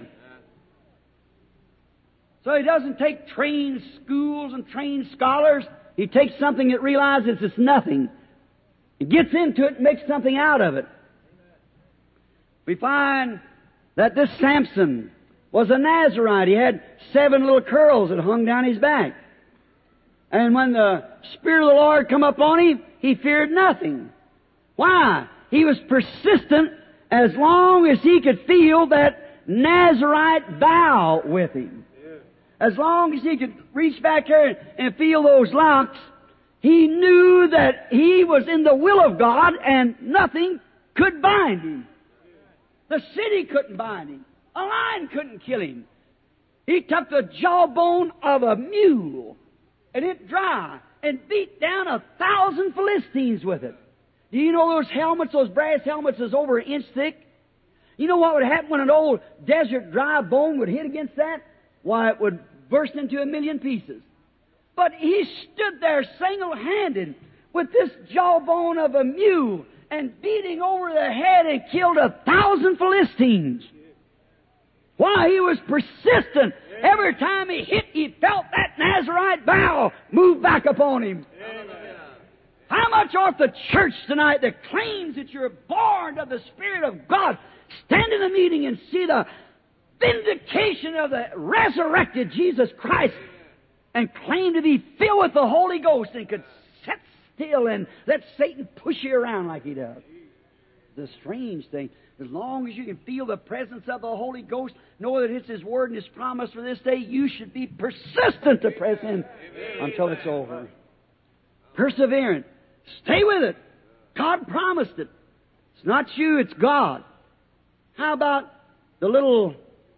So he doesn't take trained schools and trained scholars. He takes something that realizes it's nothing. He gets into it and makes something out of it. We find that this Samson was a Nazarite. He had 7 little curls that hung down his back. And when the Spirit of the Lord come upon him, he feared nothing. Why? He was persistent as long as he could feel that Nazarite vow with him. As long as he could reach back there and feel those locks, he knew that he was in the will of God and nothing could bind him. The city couldn't bind him. A lion couldn't kill him. He took the jawbone of a mule and it dry and beat down 1,000 Philistines with it. Do you know those helmets, those brass helmets, is over an inch thick? You know what would happen when an old desert dry bone would hit against that? Why, it would burst into 1,000,000 pieces. But he stood there single-handed with this jawbone of a mule and beating over the head and killed 1,000 Philistines. Why? He was persistent. Every time he hit, he felt that Nazarite vow move back upon him. How much ought the church tonight that claims that you're born of the Spirit of God stand in the meeting and see the vindication of the resurrected Jesus Christ and claim to be filled with the Holy Ghost and could sit still and let Satan push you around like he does? The strange thing, as long as you can feel the presence of the Holy Ghost, know that it's His Word and His promise for this day, you should be persistent to press in until it's over. Perseverant. Stay with it. God promised it. It's not you, it's God. How about the little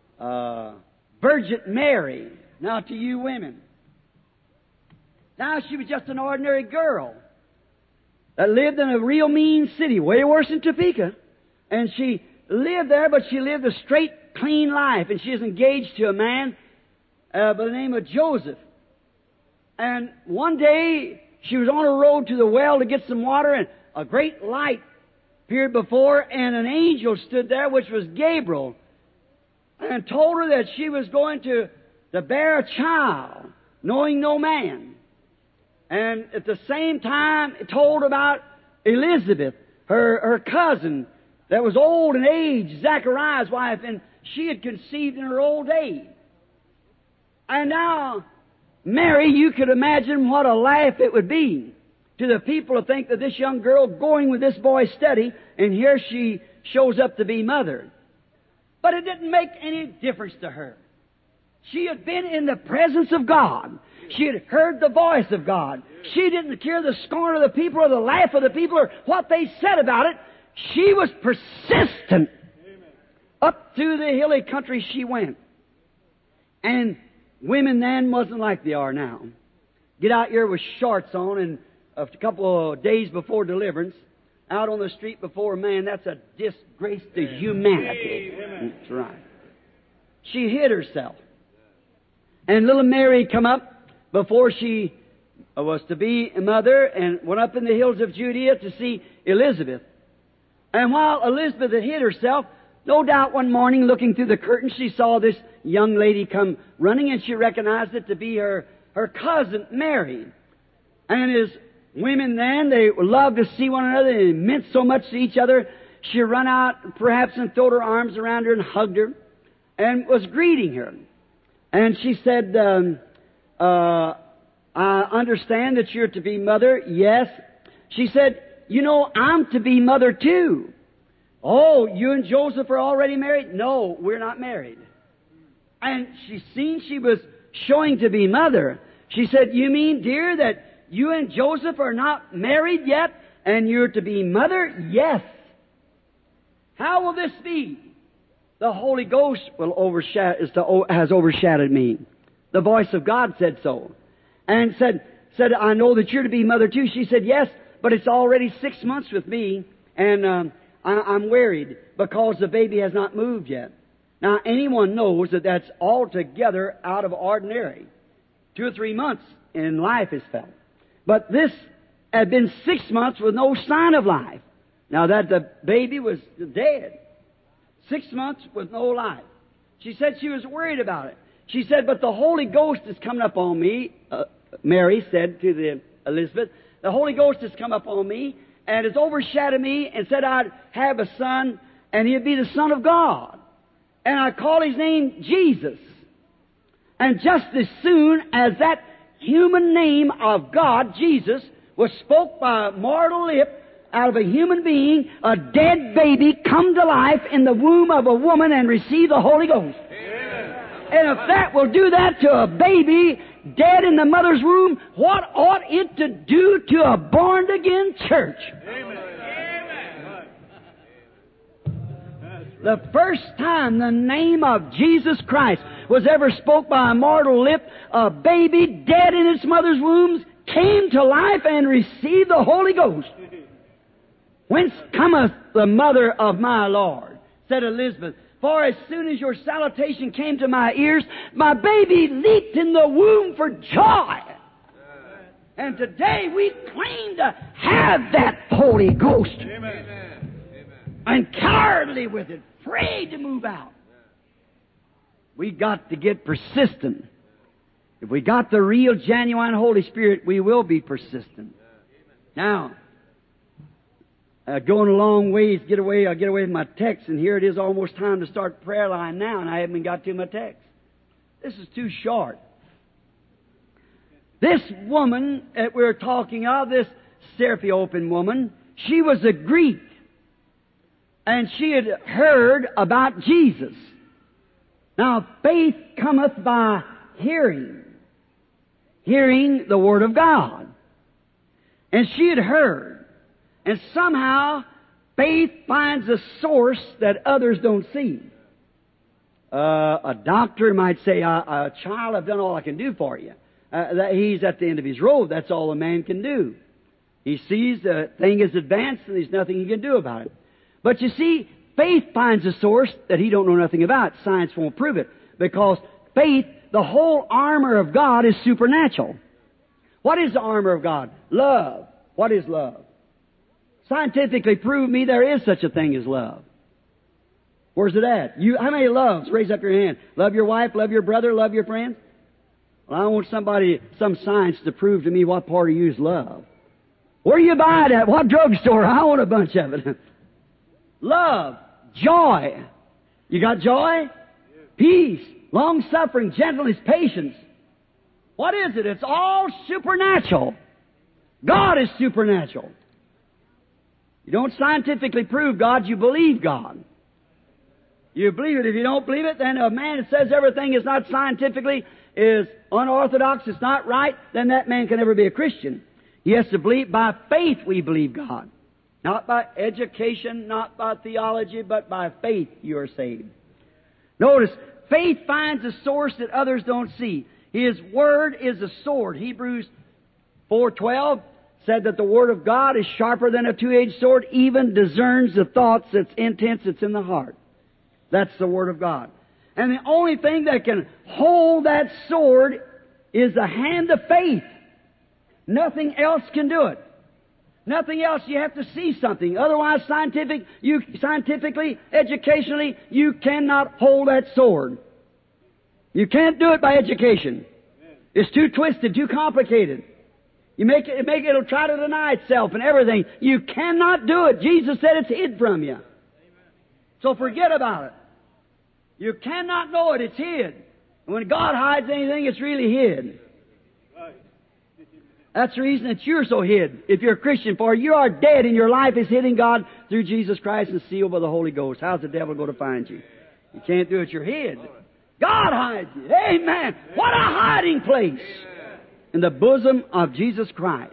Virgin Mary? Now to you women. Now she was just an ordinary girl that lived in a real mean city, way worse than Topeka. And she lived there, but she lived a straight, clean life. And she is engaged to a man by the name of Joseph. And one day, she was on her road to the well to get some water, and a great light appeared before, and an angel stood there, which was Gabriel, and told her that she was going to bear a child, knowing no man. And at the same time, it told about Elizabeth, her cousin, that was old in age, Zachariah's wife, and she had conceived in her old age. And now, Mary, you could imagine what a laugh it would be to the people to think that this young girl going with this boy steady, and here she shows up to be mother. But it didn't make any difference to her. She had been in the presence of God. She had heard the voice of God. She didn't care the scorn of the people or the laugh of the people or what they said about it. She was persistent. Up through the hilly country she went. And women then wasn't like they are now. Get out here with shorts on, and a couple of days before deliverance, out on the street before a man, that's a disgrace to humanity. That's right. She hid herself. And little Mary come up before she was to be a mother and went up in the hills of Judea to see Elizabeth. And while Elizabeth had hid herself, no doubt one morning looking through the curtain she saw this young lady come running, and she recognized it to be her cousin Mary. And as women then, they loved to see one another, and it meant so much to each other. She run out perhaps and threw her arms around her and hugged her and was greeting her. And she said, I understand that you're to be mother. Yes. She said, you know, I'm to be mother too. Oh, you and Joseph are already married? No, we're not married. And she was showing to be mother. She said, you mean, dear, that you and Joseph are not married yet and you're to be mother? Yes. How will this be? The Holy Ghost has overshadowed me. The voice of God said so. And said, I know that you're to be mother too. She said, yes, but it's already 6 months with me, and I'm worried because the baby has not moved yet. Now, anyone knows that that's altogether out of ordinary. 2 or 3 months in life is felt. But this had been 6 months with no sign of life. Now that the baby was dead. 6 months with no life. She said she was worried about it. She said, but the Holy Ghost is coming up on me, Mary said to the Elizabeth, the Holy Ghost has come up on me and has overshadowed me and said I'd have a son and he'd be the Son of God. And I call his name Jesus. And just as soon as that human name of God, Jesus, was spoke by a mortal lip out of a human being, a dead baby come to life in the womb of a woman and receive the Holy Ghost. Amen. And if that will do that to a baby dead in the mother's womb, what ought it to do to a born-again church? Amen. The first time the name of Jesus Christ was ever spoke by a mortal lip, a baby dead in its mother's womb came to life and received the Holy Ghost. Whence cometh the mother of my Lord? Said Elizabeth. For as soon as your salutation came to my ears, my baby leaped in the womb for joy. And today we claim to have that Holy Ghost. Amen. And cowardly with it, afraid to move out. We got to get persistent. If we got the real, genuine Holy Spirit, we will be persistent. Now, going a long ways, I get away with my text, and here it is almost time to start the prayer line now, and I haven't even got to my text. This is too short. This woman that we're talking of, this Seraphiopen woman, she was a Greek, and she had heard about Jesus. Now, faith cometh by hearing the Word of God. And she had heard. And somehow, faith finds a source that others don't see. A doctor might say, child, I've done all I can do for you. That he's at the end of his road. That's all a man can do. He sees the thing is advanced and there's nothing he can do about it. But you see, faith finds a source that he don't know nothing about. Science won't prove it. Because faith, the whole armor of God, is supernatural. What is the armor of God? Love. What is love? Scientifically prove me there is such a thing as love. Where's it at? How many loves? Raise up your hand. Love your wife, love your brother, love your friends? Well, I want some science to prove to me what part of you is love. Where do you buy it at? What drugstore? I want a bunch of it. Love. Joy. You got joy? Peace. Long-suffering, gentleness, patience. What is it? It's all supernatural. God is supernatural. You don't scientifically prove God, you believe God. You believe it. If you don't believe it, then a man that says everything is not scientifically, is unorthodox, it's not right, then that man can never be a Christian. He has to believe, by faith we believe God. Not by education, not by theology, but by faith you are saved. Notice, faith finds a source that others don't see. His Word is a sword. Hebrews 4:12 said that the Word of God is sharper than a two-edged sword, even discerns the thoughts, its intents, that's in the heart. That's the Word of God. And the only thing that can hold that sword is the hand of faith. Nothing else can do it. Nothing else. You have to see something. Otherwise, scientifically, educationally, you cannot hold that sword. You can't do it by education. It's too twisted, too complicated. It'll try to deny itself and everything. You cannot do it. Jesus said it's hid from you. So forget about it. You cannot know it. It's hid. And when God hides anything, it's really hid. That's the reason that you're so hid, if you're a Christian, for you are dead and your life is hid in God through Jesus Christ and sealed by the Holy Ghost. How's the devil going to find you? You can't do it. You're hid. God hides you. Amen. What a hiding place in the bosom of Jesus Christ.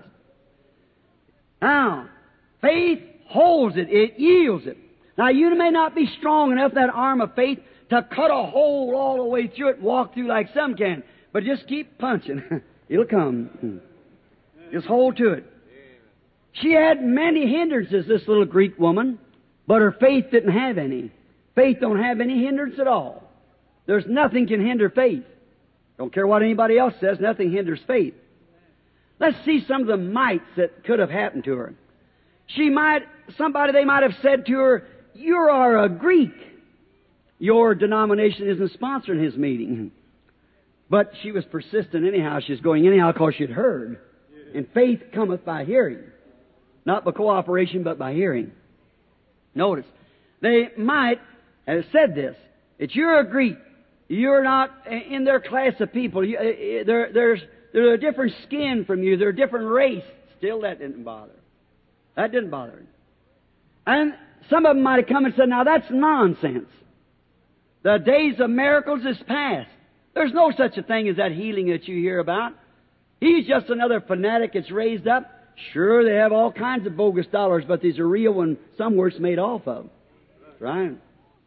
Now, faith holds it. It yields it. Now, you may not be strong enough, that arm of faith, to cut a hole all the way through it and walk through like some can. But just keep punching. It'll come. Just hold to it. She had many hindrances, this little Greek woman, but her faith didn't have any. Faith don't have any hindrance at all. There's nothing can hinder faith. Don't care what anybody else says, nothing hinders faith. Let's see some of the mites that could have happened to her. They might have said to her, "You are a Greek. Your denomination isn't sponsoring his meeting." But she was persistent anyhow. She's going anyhow because she'd heard. And faith cometh by hearing. Not by cooperation, but by hearing. Notice, they might have said this, that you're a Greek. You're not in their class of people. They're a different skin from you. They're a different race. Still, that didn't bother. That didn't bother him. And some of them might have come and said, "Now that's nonsense. The days of miracles is past. There's no such a thing as that healing that you hear about. He's just another fanatic that's raised up. Sure, they have all kinds of bogus dollars, but these are real ones somewhere it's made off of." Right?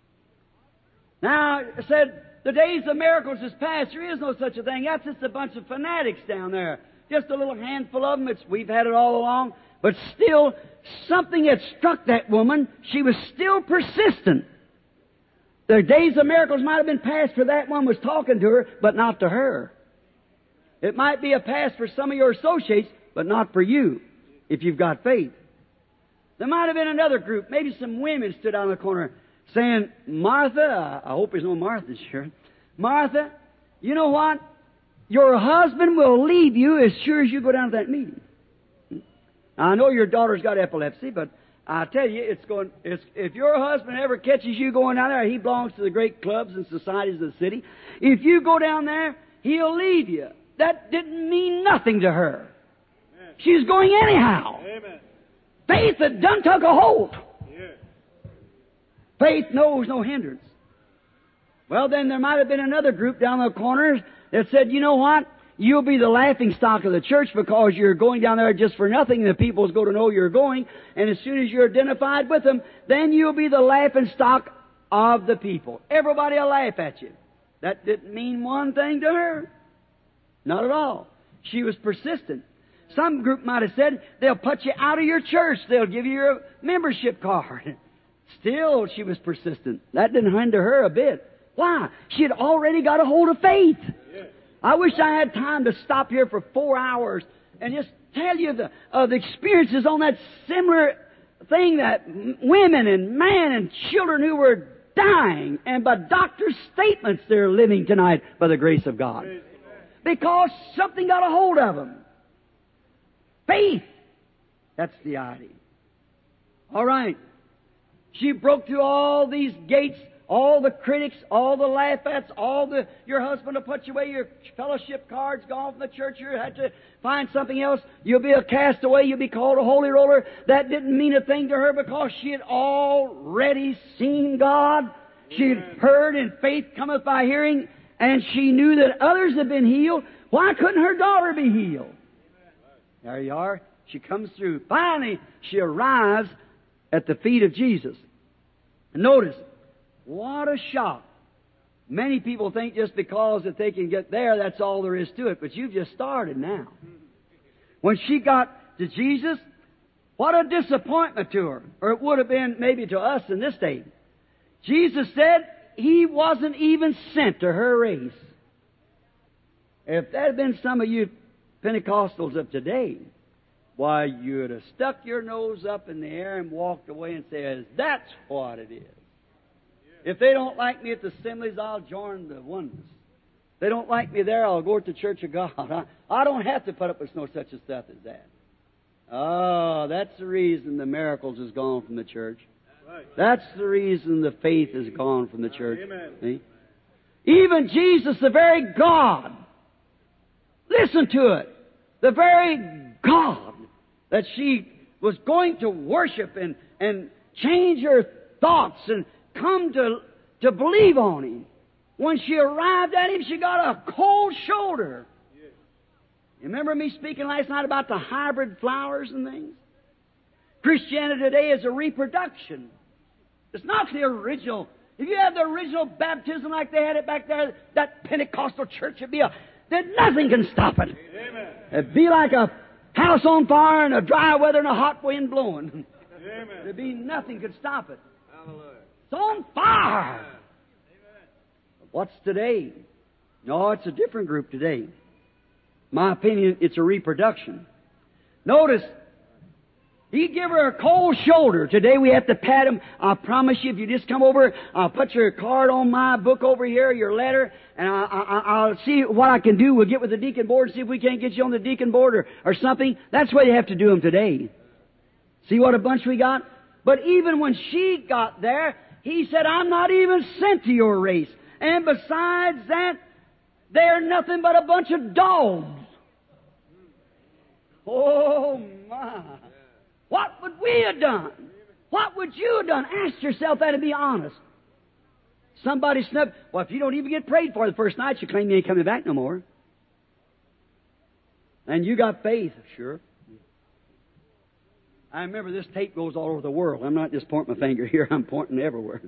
Now, it said, the days of miracles is past. There is no such a thing. That's just a bunch of fanatics down there. Just a little handful of them. We've had it all along. But still, something had struck that woman. She was still persistent. The days of miracles might have been past for that one was talking to her, but not to her. It might be a past for some of your associates, but not for you, if you've got faith. There might have been another group, maybe some women stood out in the corner saying, "Martha," I hope there's no Marthas here. "Martha, you know what? Your husband will leave you as sure as you go down to that meeting." Now, I know your daughter's got epilepsy, but I tell you, if your husband ever catches you going down there, he belongs to the great clubs and societies of the city. If you go down there, he'll leave you. That didn't mean nothing to her. Amen. She's going anyhow. Amen. Faith had done took a hold. Yeah. Faith knows no hindrance. Well, then there might have been another group down the corner that said, you know what? You'll be the laughing stock of the church because you're going down there just for nothing, and the people's going to know you're going. And as soon as you're identified with them, then you'll be the laughing stock of the people. Everybody will laugh at you. That didn't mean one thing to her. Not at all. She was persistent. Some group might have said, they'll put you out of your church. They'll give you your membership card. Still, she was persistent. That didn't hinder her a bit. Why? She had already got a hold of faith. I wish I had time to stop here for 4 hours and just tell you the experiences on that similar thing that women and men and children who were dying, and by doctors' statements they're living tonight by the grace of God. Because something got a hold of them. Faith. That's the idea. All right. She broke through all these gates. All the critics, all the laugh-ats, your husband will put you away, your fellowship card's gone from the church, you had to find something else, you'll be a castaway, you'll be called a holy roller. That didn't mean a thing to her because she had already seen God. She had heard, and faith cometh by hearing, and she knew that others had been healed. Why couldn't her daughter be healed? There you are. She comes through. Finally, she arrives at the feet of Jesus. And notice, what a shock. Many people think just because that they can get there, that's all there is to it. But you've just started now. When she got to Jesus, what a disappointment to her. Or it would have been maybe to us in this day. Jesus said He wasn't even sent to her race. If that had been some of you Pentecostals of today, why, you'd have stuck your nose up in the air and walked away and said, that's what it is. If they don't like me at the assemblies, I'll join the oneness. If they don't like me there, I'll go to the Church of God. I don't have to put up with no such a stuff as that. Oh, that's the reason the miracles is gone from the church. That's the reason the faith is gone from the church. See? Even Jesus, the very God, listen to it, the very God that she was going to worship and change her thoughts and come to believe on Him. When she arrived at Him, she got a cold shoulder. You remember me speaking last night about the hybrid flowers and things? Christianity today is a reproduction. It's not the original. If you have the original baptism like they had it back there, that Pentecostal church would be then nothing can stop it. Amen. It'd be like a house on fire and a dry weather and a hot wind blowing. Amen. There'd be nothing could stop it. Hallelujah. It's on fire. Amen. What's today? No, it's a different group today. My opinion, it's a reproduction. Notice, He give her a cold shoulder. Today we have to pat him. I promise you, if you just come over, I'll put your card on my book over here, your letter, and I'll see what I can do. We'll get with the deacon board and see if we can't get you on the deacon board or something. That's the way you have to do them today. See what a bunch we got? But even when she got there, He said, I'm not even sent to your race. And besides that, they're nothing but a bunch of dogs. Oh, my. What would we have done? What would you have done? Ask yourself that and be honest. Somebody snubbed. Well, if you don't even get prayed for the first night, you claim you ain't coming back no more. And you got faith, sure. I remember this tape goes all over the world. I'm not just pointing my finger here. I'm pointing everywhere.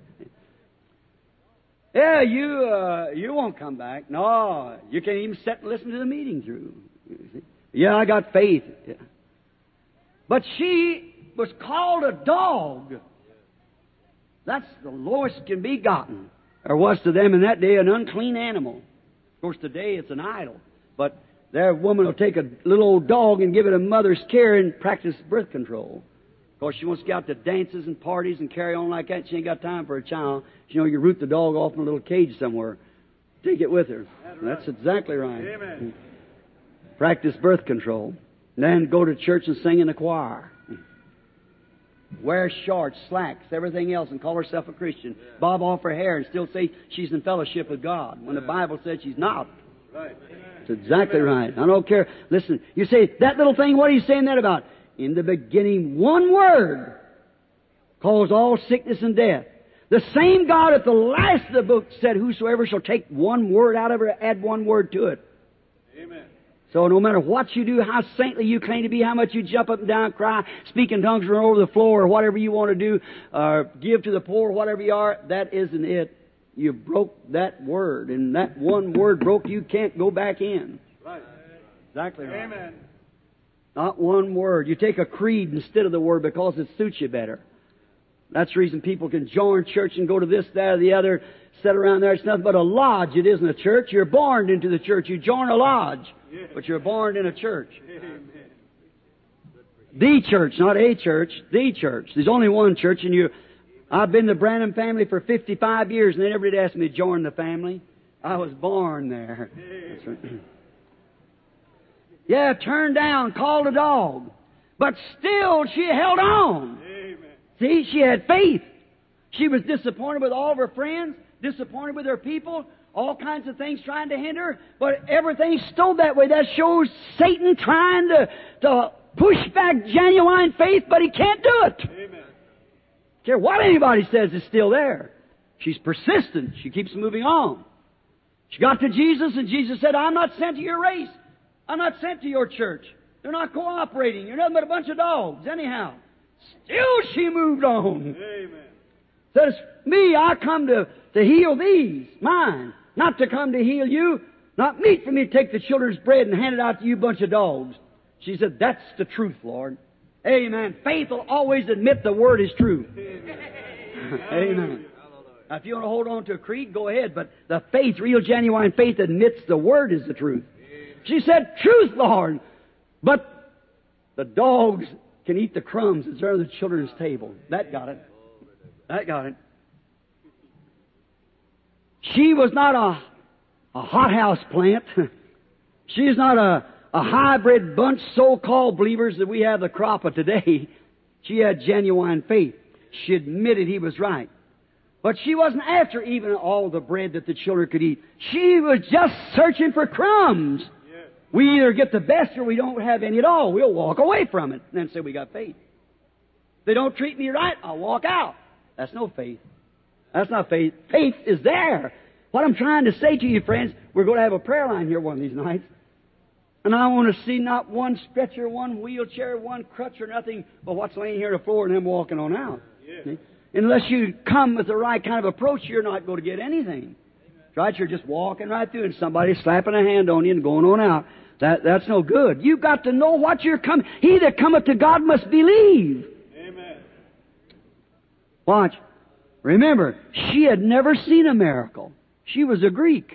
Yeah, you won't come back. No, you can't even sit and listen to the meeting through. Yeah, I got faith. Yeah. But she was called a dog. That's the lowest can be gotten. Or was to them in that day an unclean animal. Of course, today it's an idol. But their woman will take a little old dog and give it a mother's care and practice birth control. Of course, she wants to get out to dances and parties and carry on like that. She ain't got time for a child. You root the dog off in a little cage somewhere. Take it with her. That's exactly right. Amen. Practice birth control. And then go to church and sing in the choir. Wear shorts, slacks, everything else, and call herself a Christian. Bob off her hair and still say she's in fellowship with God, when the Bible says she's not. Right. That's exactly right. I don't care. Listen, you say, that little thing, what are you saying that about? In the beginning, one word caused all sickness and death. The same God at the last of the book said, whosoever shall take one word out of it, add one word to it. Amen. So no matter what you do, how saintly you claim to be, how much you jump up and down, cry, speak in tongues, run over the floor, or whatever you want to do, or give to the poor, whatever you are, that isn't it. You broke that word, and that one word broke, you can't go back in. Right. Exactly right. Amen. Not one word. You take a creed instead of the word because it suits you better. That's the reason people can join church and go to this, that, or the other, sit around there. It's nothing but a lodge. It isn't a church. You're born into the church. You join a lodge, but you're born in a church. Amen. The church, not a church. The church. There's only one church, and I've been the Branham family for 55 years, and they never did ask me to join the family. I was born there. That's right. Yeah, turned down, called a dog, but still she held on. Amen. See, she had faith. She was disappointed with all of her friends, disappointed with her people, all kinds of things trying to hinder her, but everything stood that way. That shows Satan trying to push back genuine faith, but he can't do it. Amen. Care what anybody says, is still there. She's persistent. She keeps moving on. She got to Jesus, and Jesus said, I'm not sent to your race. I'm not sent to your church. They're not cooperating. You're nothing but a bunch of dogs, anyhow. Still she moved on. Amen. Says, me, I come to heal these, mine. Not to come to heal you. Not meet for me to take the children's bread and hand it out to you bunch of dogs. She said, that's the truth, Lord. Amen. Faith will always admit the Word is true. Amen. Now, if you want to hold on to a creed, go ahead. But the faith, real genuine faith, admits the Word is the truth. She said, truth, Lord. But the dogs can eat the crumbs that's under the children's table. That got it. That got it. She was not a hothouse plant. She's not a hybrid bunch, so-called believers that we have the crop of today. She had genuine faith. She admitted he was right. But she wasn't after even all the bread that the children could eat. She was just searching for crumbs. Yes. We either get the best or we don't have any at all. We'll walk away from it and then say we got faith. If they don't treat me right, I'll walk out. That's no faith. That's not faith. Faith is there. What I'm trying to say to you, friends, we're going to have a prayer line here one of these nights. And I want to see not one stretcher, one wheelchair, one crutch or nothing, but what's laying here on the floor and them walking on out. Yes. Unless you come with the right kind of approach, you're not going to get anything. Right? You're just walking right through and somebody slapping a hand on you and going on out. That's no good. You've got to know what you're coming. He that cometh to God must believe. Amen. Watch. Remember, she had never seen a miracle. She was a Greek.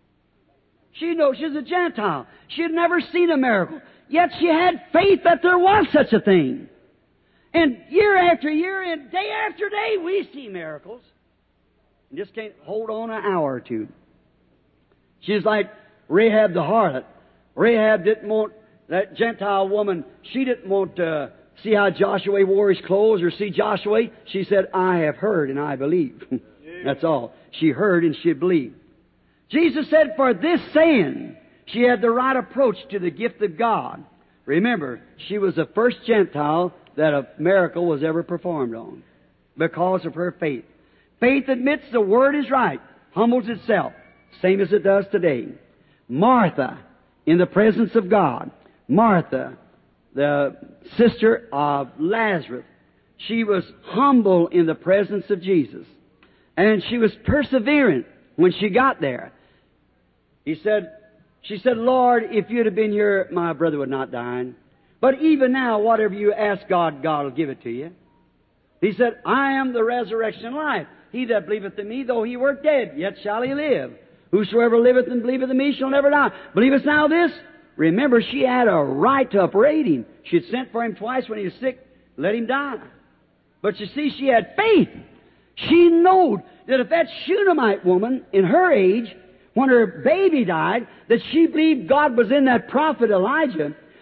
She knows she's a Gentile. She had never seen a miracle. Yet she had faith that there was such a thing. And year after year and day after day, we see miracles. You just can't hold on an hour or two. She's like Rahab the harlot. Rahab didn't want, that Gentile woman, she didn't want to see how Joshua wore his clothes or see Joshua. She said, I have heard and I believe. That's all. She heard and she believed. Jesus said, for this saying, she had the right approach to the gift of God. Remember, she was the first Gentile that a miracle was ever performed on because of her faith. Faith admits the Word is right, humbles itself, same as it does today. Martha, in the presence of God, Martha, the sister of Lazarus, she was humble in the presence of Jesus. And she was perseverant when she got there. She said, Lord, if you'd have been here, my brother would not die. But even now, whatever you ask God, God will give it to you. He said, I am the resurrection and life. He that believeth in me, though he were dead, yet shall he live. Whosoever liveth and believeth in me shall never die. Believest now this? Remember, she had a right to upbraid him. She had sent for him twice when he was sick, let him die. But you see, she had faith. She knowed that if that Shunammite woman, in her age, when her baby died, that she believed God was in that prophet Elijah,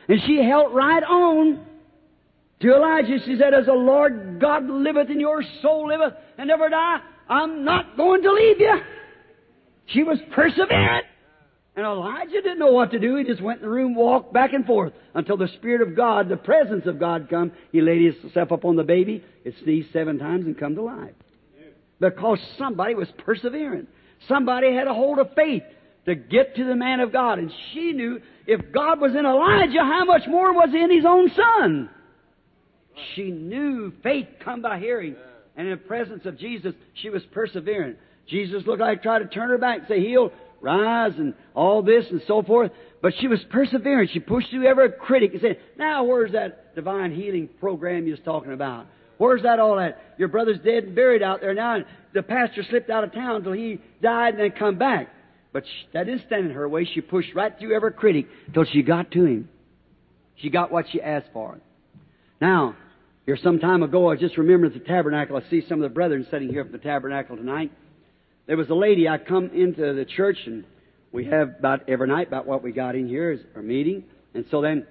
And she held right on to Elijah. She said, as the Lord God liveth and your soul liveth and never die, I'm not going to leave you. She was perseverant. And Elijah didn't know what to do. He just went in the room, walked back and forth until the Spirit of God, the presence of God come. He laid himself up on the baby. It sneezed 7 times and come to life. Because somebody was persevering. Somebody had a hold of faith to get to the man of God. And she knew if God was in Elijah, how much more was He in His own Son? She knew faith come by hearing. And in the presence of Jesus, she was persevering. Jesus looked like he tried to turn her back and say, He'll rise and all this and so forth. But she was persevering. She pushed through every critic and said, now where's that divine healing program you was talking about? Where's that all at? Your brother's dead and buried out there now. And the pastor slipped out of town till he died and then come back. But that didn't stand in her way. She pushed right through every critic till she got to him. She got what she asked for. Now, here some time ago, I just remembered at the tabernacle, I see some of the brethren sitting here at the tabernacle tonight. There was a lady, I come into the church, and we have about every night about what we got in here is our meeting. And so then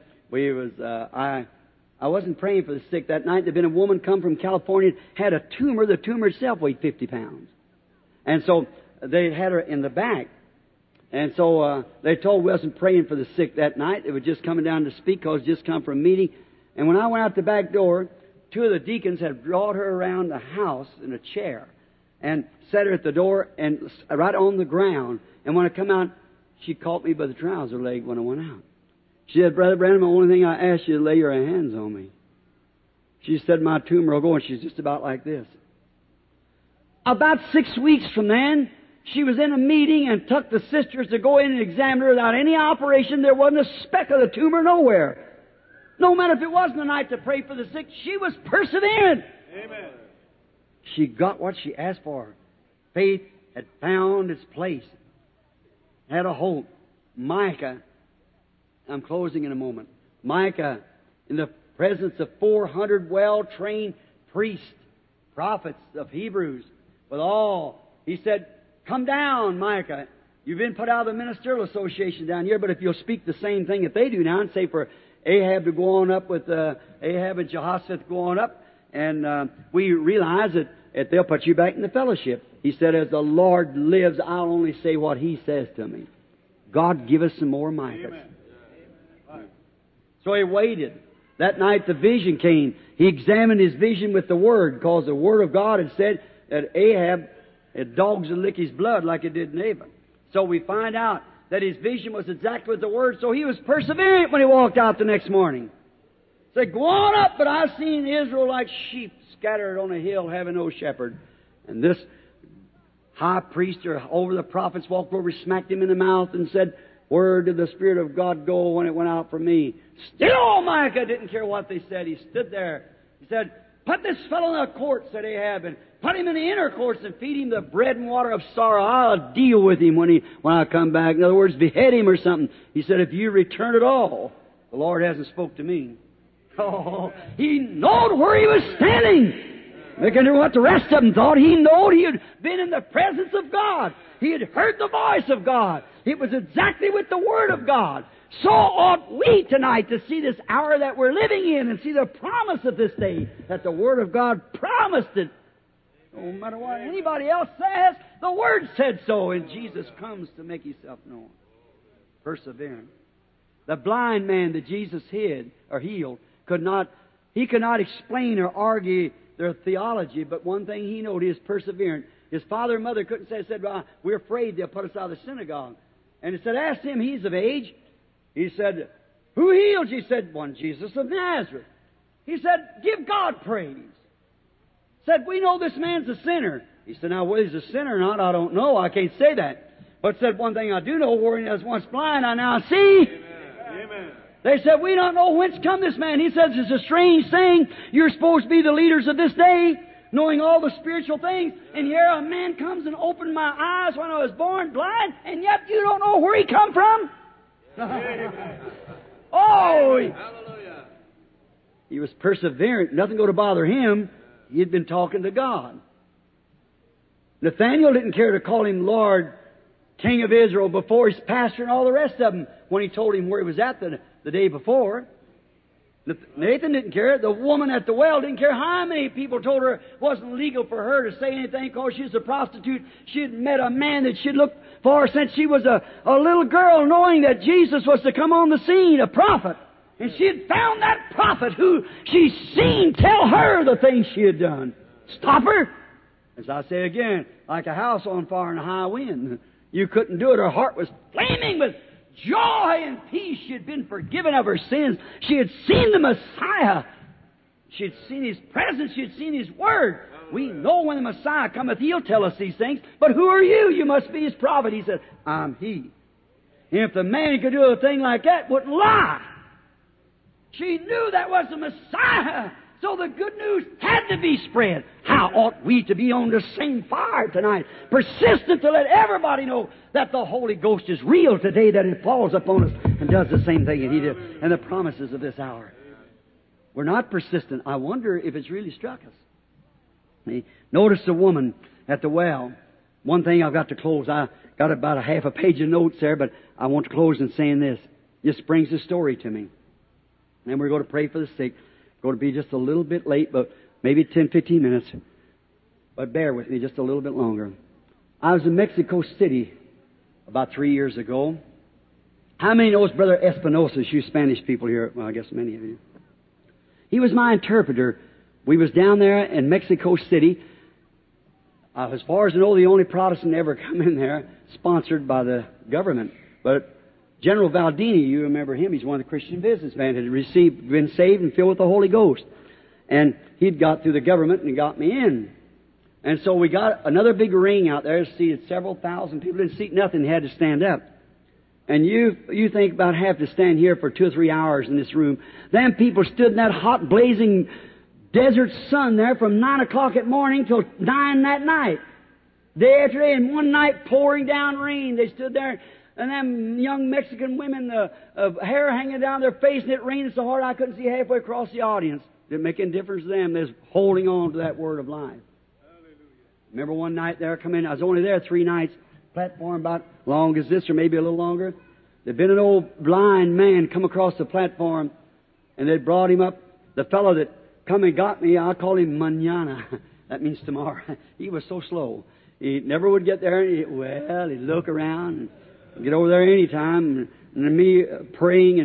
I wasn't praying for the sick that night. There'd been a woman come from California, had a tumor. The tumor itself weighed 50 pounds. And so they had her in the back. And so they told we wasn't praying for the sick that night. They were just coming down to speak because just come from a meeting. And when I went out the back door, 2 of the deacons had brought her around the house in a chair and set her at the door and right on the ground. And when I come out, she caught me by the trouser leg when I went out. She said, Brother Branham, the only thing I asked you to lay your hands on me. She said, my tumor will go, and she's just about like this. About 6 weeks from then, she was in a meeting and took the sisters to go in and examine her without any operation. There wasn't a speck of the tumor nowhere. No matter if it wasn't the night to pray for the sick, she was persevering. Amen. She got what she asked for. Faith had found its place. Had a hope. Micah, I'm closing in a moment. Micah, in the presence of 400 well-trained priests, prophets of Hebrews, with all, he said, come down, Micah. You've been put out of the ministerial association down here, but if you'll speak the same thing that they do now and say for Ahab to go on up with Ahab and Jehoshaphat go on up, and we realize that they'll put you back in the fellowship. He said, as the Lord lives, I'll only say what He says to me. God, give us some more Micahs. So he waited. That night the vision came. He examined his vision with the Word, because the Word of God had said that Ahab had dogs would lick his blood like it did Nabal. So we find out that his vision was exactly with the Word, so he was perseverant when he walked out the next morning. He said, go on up, but I've seen Israel like sheep scattered on a hill having no shepherd. And this high priest or over the prophets walked over, smacked him in the mouth and said, where did the Spirit of God go when it went out from me? Still Micah didn't care what they said. He stood there. He said, put this fellow in the court, said Ahab, and put him in the inner courts and feed him the bread and water of sorrow. I'll deal with him when I come back. In other words, behead him or something. He said, if you return at all, the Lord hasn't spoke to me. Oh, he knowed where he was standing. Making what the rest of them thought. He knowed he had been in the presence of God. He had heard the voice of God. It was exactly with the Word of God. So ought we tonight to see this hour that we're living in and see the promise of this day, that the Word of God promised it. No matter what anybody else says, the Word said so, and Jesus comes to make Himself known. Persevering. The blind man that Jesus healed could not explain or argue their theology, but one thing he knew, he was perseverant. His father and mother couldn't said, well, we're afraid they'll put us out of the synagogue. And he said, ask him, he's of age. He said, who healed you? He said, one Jesus of Nazareth. He said, give God praise. Said, we know this man's a sinner. He said, now whether he's a sinner or not, I don't know. I can't say that. But said, one thing I do know, where he was once blind, I now see. Amen. Amen. They said, we don't know whence come this man. He says, it's a strange thing. You're supposed to be the leaders of this day, knowing all the spiritual things. And here a man comes and opened my eyes when I was born blind, and yet you don't know where he come from? Oh! Hallelujah. He was perseverant. Nothing going to bother him. He had been talking to God. Nathaniel didn't care to call him Lord king of Israel before his pastor and all the rest of them when he told him where he was at the day before. Nathan didn't care. The woman at the well didn't care how many people told her it wasn't legal for her to say anything because she was a prostitute. She had met a man that she'd looked for since she was a little girl, knowing that Jesus was to come on the scene, a prophet. And she had found that prophet who she'd seen tell her the things she had done. Stop her? As I say again, like a house on fire in a high wind. You couldn't do it. Her heart was flaming with joy and peace. She had been forgiven of her sins. She had seen the Messiah. She had seen His presence. She had seen His Word. We know when the Messiah cometh, He'll tell us these things. But who are you? You must be His prophet. He said, I'm He. And if the man could do a thing like that, wouldn't lie. She knew that was the Messiah. So the good news had to be spread. How ought we to be on the same fire tonight? Persistent to let everybody know that the Holy Ghost is real today, that it falls upon us and does the same thing that He did, and the promises of this hour. We're not persistent. I wonder if it's really struck us. Notice the woman at the well. One thing I've got to close. I got about a half a page of notes there, but I want to close in saying this. This brings a story to me. And we're going to pray for the sick. Going to be just a little bit late, but maybe 10, 15 minutes. But bear with me just a little bit longer. I was in Mexico City about 3 years ago. How many knows Brother Espinosa? You Spanish people here. Well, I guess many of you. He was my interpreter. We was down there in Mexico City. As far as I know, the only Protestant ever come in there, sponsored by the government. But General Valdini, you remember him, he's one of the Christian businessmen, had been saved and filled with the Holy Ghost. And he'd got through the government and got me in. And so we got another big ring out there, seated several thousand people, didn't seat nothing, they had to stand up. And you think about having to stand here for 2 or 3 hours in this room. Them people stood in that hot, blazing desert sun there from 9 o'clock at morning till 9 that night. Day after day, and one night pouring down rain, they stood there. And them young Mexican women, hair hanging down their face, and it rained so hard I couldn't see halfway across the audience. Didn't make any difference to them. They was holding on to that word of life. Hallelujah. Remember one night there, I was only there 3 nights, platform about long as this or maybe a little longer. There'd been an old blind man come across the platform, and they brought him up. The fellow that come and got me, I call him Mañana. That means tomorrow. He was so slow. He never would get there. He'd look around and get over there any time, and me praying,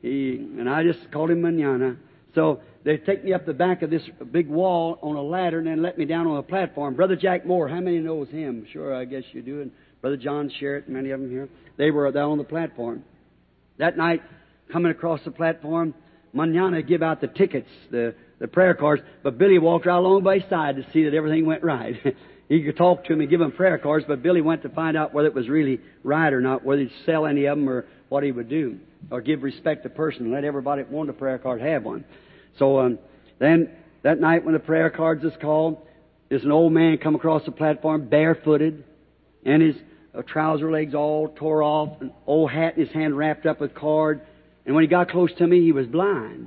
and I just called him Mañana. So they take me up the back of this big wall on a ladder and then let me down on a platform. Brother Jack Moore, how many knows him? Sure, I guess you do. And Brother John Sherritt, many of them here. They were down on the platform. That night, coming across the platform, Mañana give out the tickets, the prayer cards, but Billy walked right along by his side to see that everything went right. He could talk to him and give him prayer cards, but Billy went to find out whether it was really right or not, whether he'd sell any of them or what he would do, or give respect to person and let everybody that wanted a prayer card have one. So then that night when the prayer cards is called, there's an old man come across the platform barefooted, and his trouser legs all tore off, an old hat in his hand wrapped up with cord. And when he got close to me, he was blind.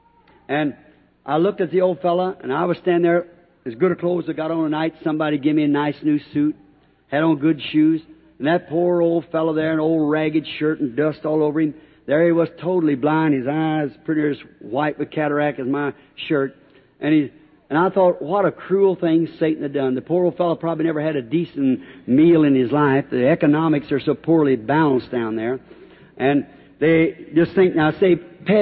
And I looked at the old fella, and I was standing there as good a clothes as I got on tonight. Somebody give me a nice new suit, had on good shoes. And that poor old fellow there, an old ragged shirt and dust all over him, there he was totally blind. His eyes pretty as white with cataract as my shirt. And I thought, what a cruel thing Satan had done. The poor old fellow probably never had a decent meal in his life. The economics are so poorly balanced down there. And they just think, now say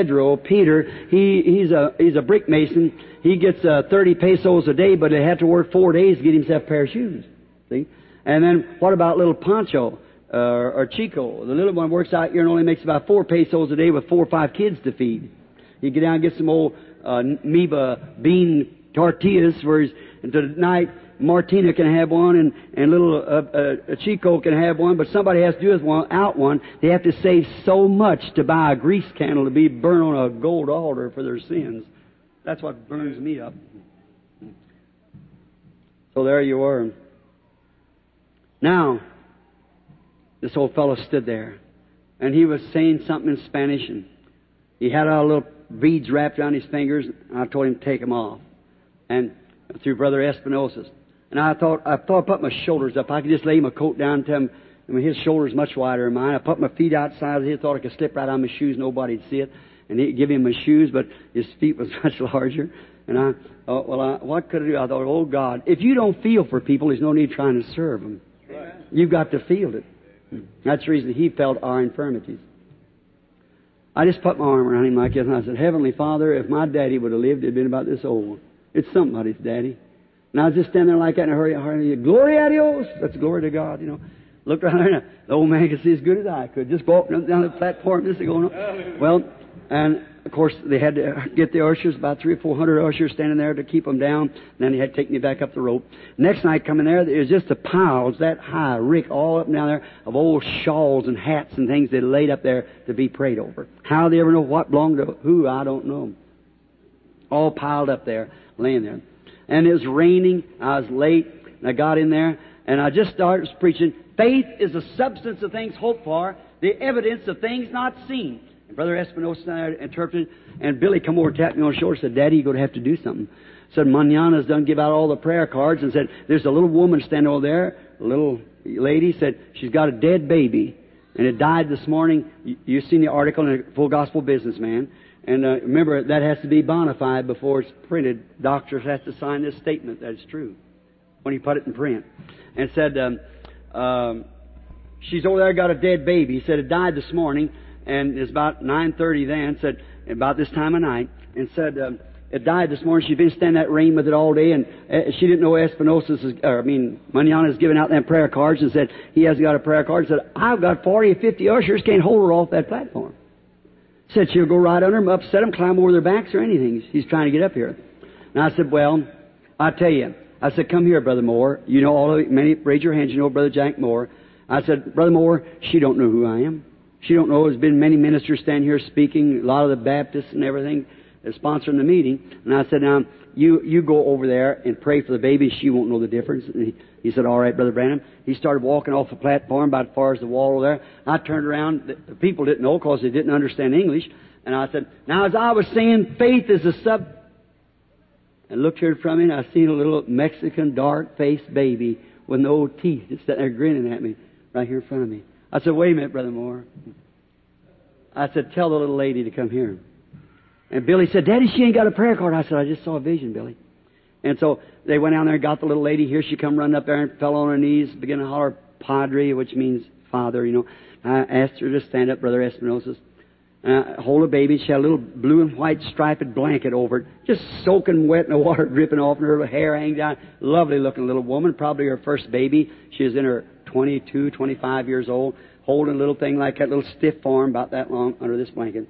Peter, he's a brick mason. He gets 30 pesos a day, but he had to work 4 days to get himself a pair of shoes. See? And then what about little Pancho or Chico? The little one works out here and only makes about 4 pesos a day with 4 or 5 kids to feed. He get down and get some old Meba bean tortillas for his, and tonight Martina can have one and little Chico can have one, but somebody has to do one. They have to save so much to buy a grease candle to be burned on a gold altar for their sins. That's what burns me up. So there you are. Now, this old fellow stood there, and he was saying something in Spanish, and he had a little beads wrapped around his fingers, and I told him to take them off. And through Brother Espinosa's. And I thought I put my shoulders up. I could just lay my coat down and tell him, I mean, his shoulder's much wider than mine. I put my feet outside of it, thought I could slip right on my shoes, nobody'd see it. And he'd give him my shoes, but his feet was much larger. And I thought, well, what could I do? I thought, oh God, if you don't feel for people, there's no need trying to serve them. Right. You've got to feel it. That's the reason he felt our infirmities. I just put my arm around him like this, and I said, Heavenly Father, if my daddy would have lived, it'd been about this old. It's somebody's daddy. And I was just standing there like that in a hurry. Gloria a Dios. That's glory to God, you know. Looked around there, and the old man could see as good as I could. Just walking up down the platform, just going on. Well, and of course, they had to get the ushers, about 300 or 400 ushers standing there to keep them down. And then they had to take me back up the rope. Next night coming there was just the piles that high, Rick, all up and down there, of old shawls and hats and things they laid up there to be prayed over. How they ever know what belonged to who, I don't know. All piled up there, laying there. And it was raining. I was late. And I got in there, and I just started preaching. Faith is the substance of things hoped for, the evidence of things not seen. And Brother Espinosa interpreted, and Billy come over and tapped me on the shoulder and said, Daddy, you're going to have to do something. Said, Manana's done give out all the prayer cards, and said, there's a little woman standing over there, a little lady, said, she's got a dead baby, and it died this morning. You've seen the article in the Full Gospel Businessman. And remember, that has to be bona fide before it's printed. Doctors have to sign this statement that it's true when you put it in print. And said, she's over there, got a dead baby. He said it died this morning, and it's about 9:30 then, said, about this time of night, and said, it died this morning. She'd been standing in that rain with it all day, and she didn't know Manana's giving out them prayer cards, and said, he hasn't got a prayer card. Said, I've got 40 or 50 ushers, can't hold her off that platform. Said she'll go right under them, upset them, climb over their backs or anything. She's trying to get up here. And I said, well, I tell you. I said, come here, Brother Moore. You know all of it. Many, raise your hands. You know Brother Jack Moore. I said, Brother Moore, she don't know who I am. She don't know. There's been many ministers standing here speaking, a lot of the Baptists and everything, sponsoring the meeting. And I said, now, you go over there and pray for the baby. She won't know the difference. And he said, all right, Brother Branham. He started walking off the platform about as far as the wall over there. I turned around. The people didn't know because they didn't understand English. And I said, now as I was saying, faith is a and looked here from me, and I seen a little Mexican dark-faced baby with no teeth just sitting there grinning at me right here in front of me. I said, wait a minute, Brother Moore. I said, tell the little lady to come here. And Billy said, Daddy, she ain't got a prayer card. I said, I just saw a vision, Billy. And so they went down there and got the little lady. Here she come running up there and fell on her knees, began to holler, Padre, which means Father, you know. I asked her to stand up, Brother Espinosa. Hold a baby. She had a little blue and white striped blanket over it, just soaking wet and the water dripping off, and her hair hanging down. Lovely looking little woman, probably her first baby. She was in her 22, 25 years old, holding a little thing like that, little stiff arm about that long under this blanket.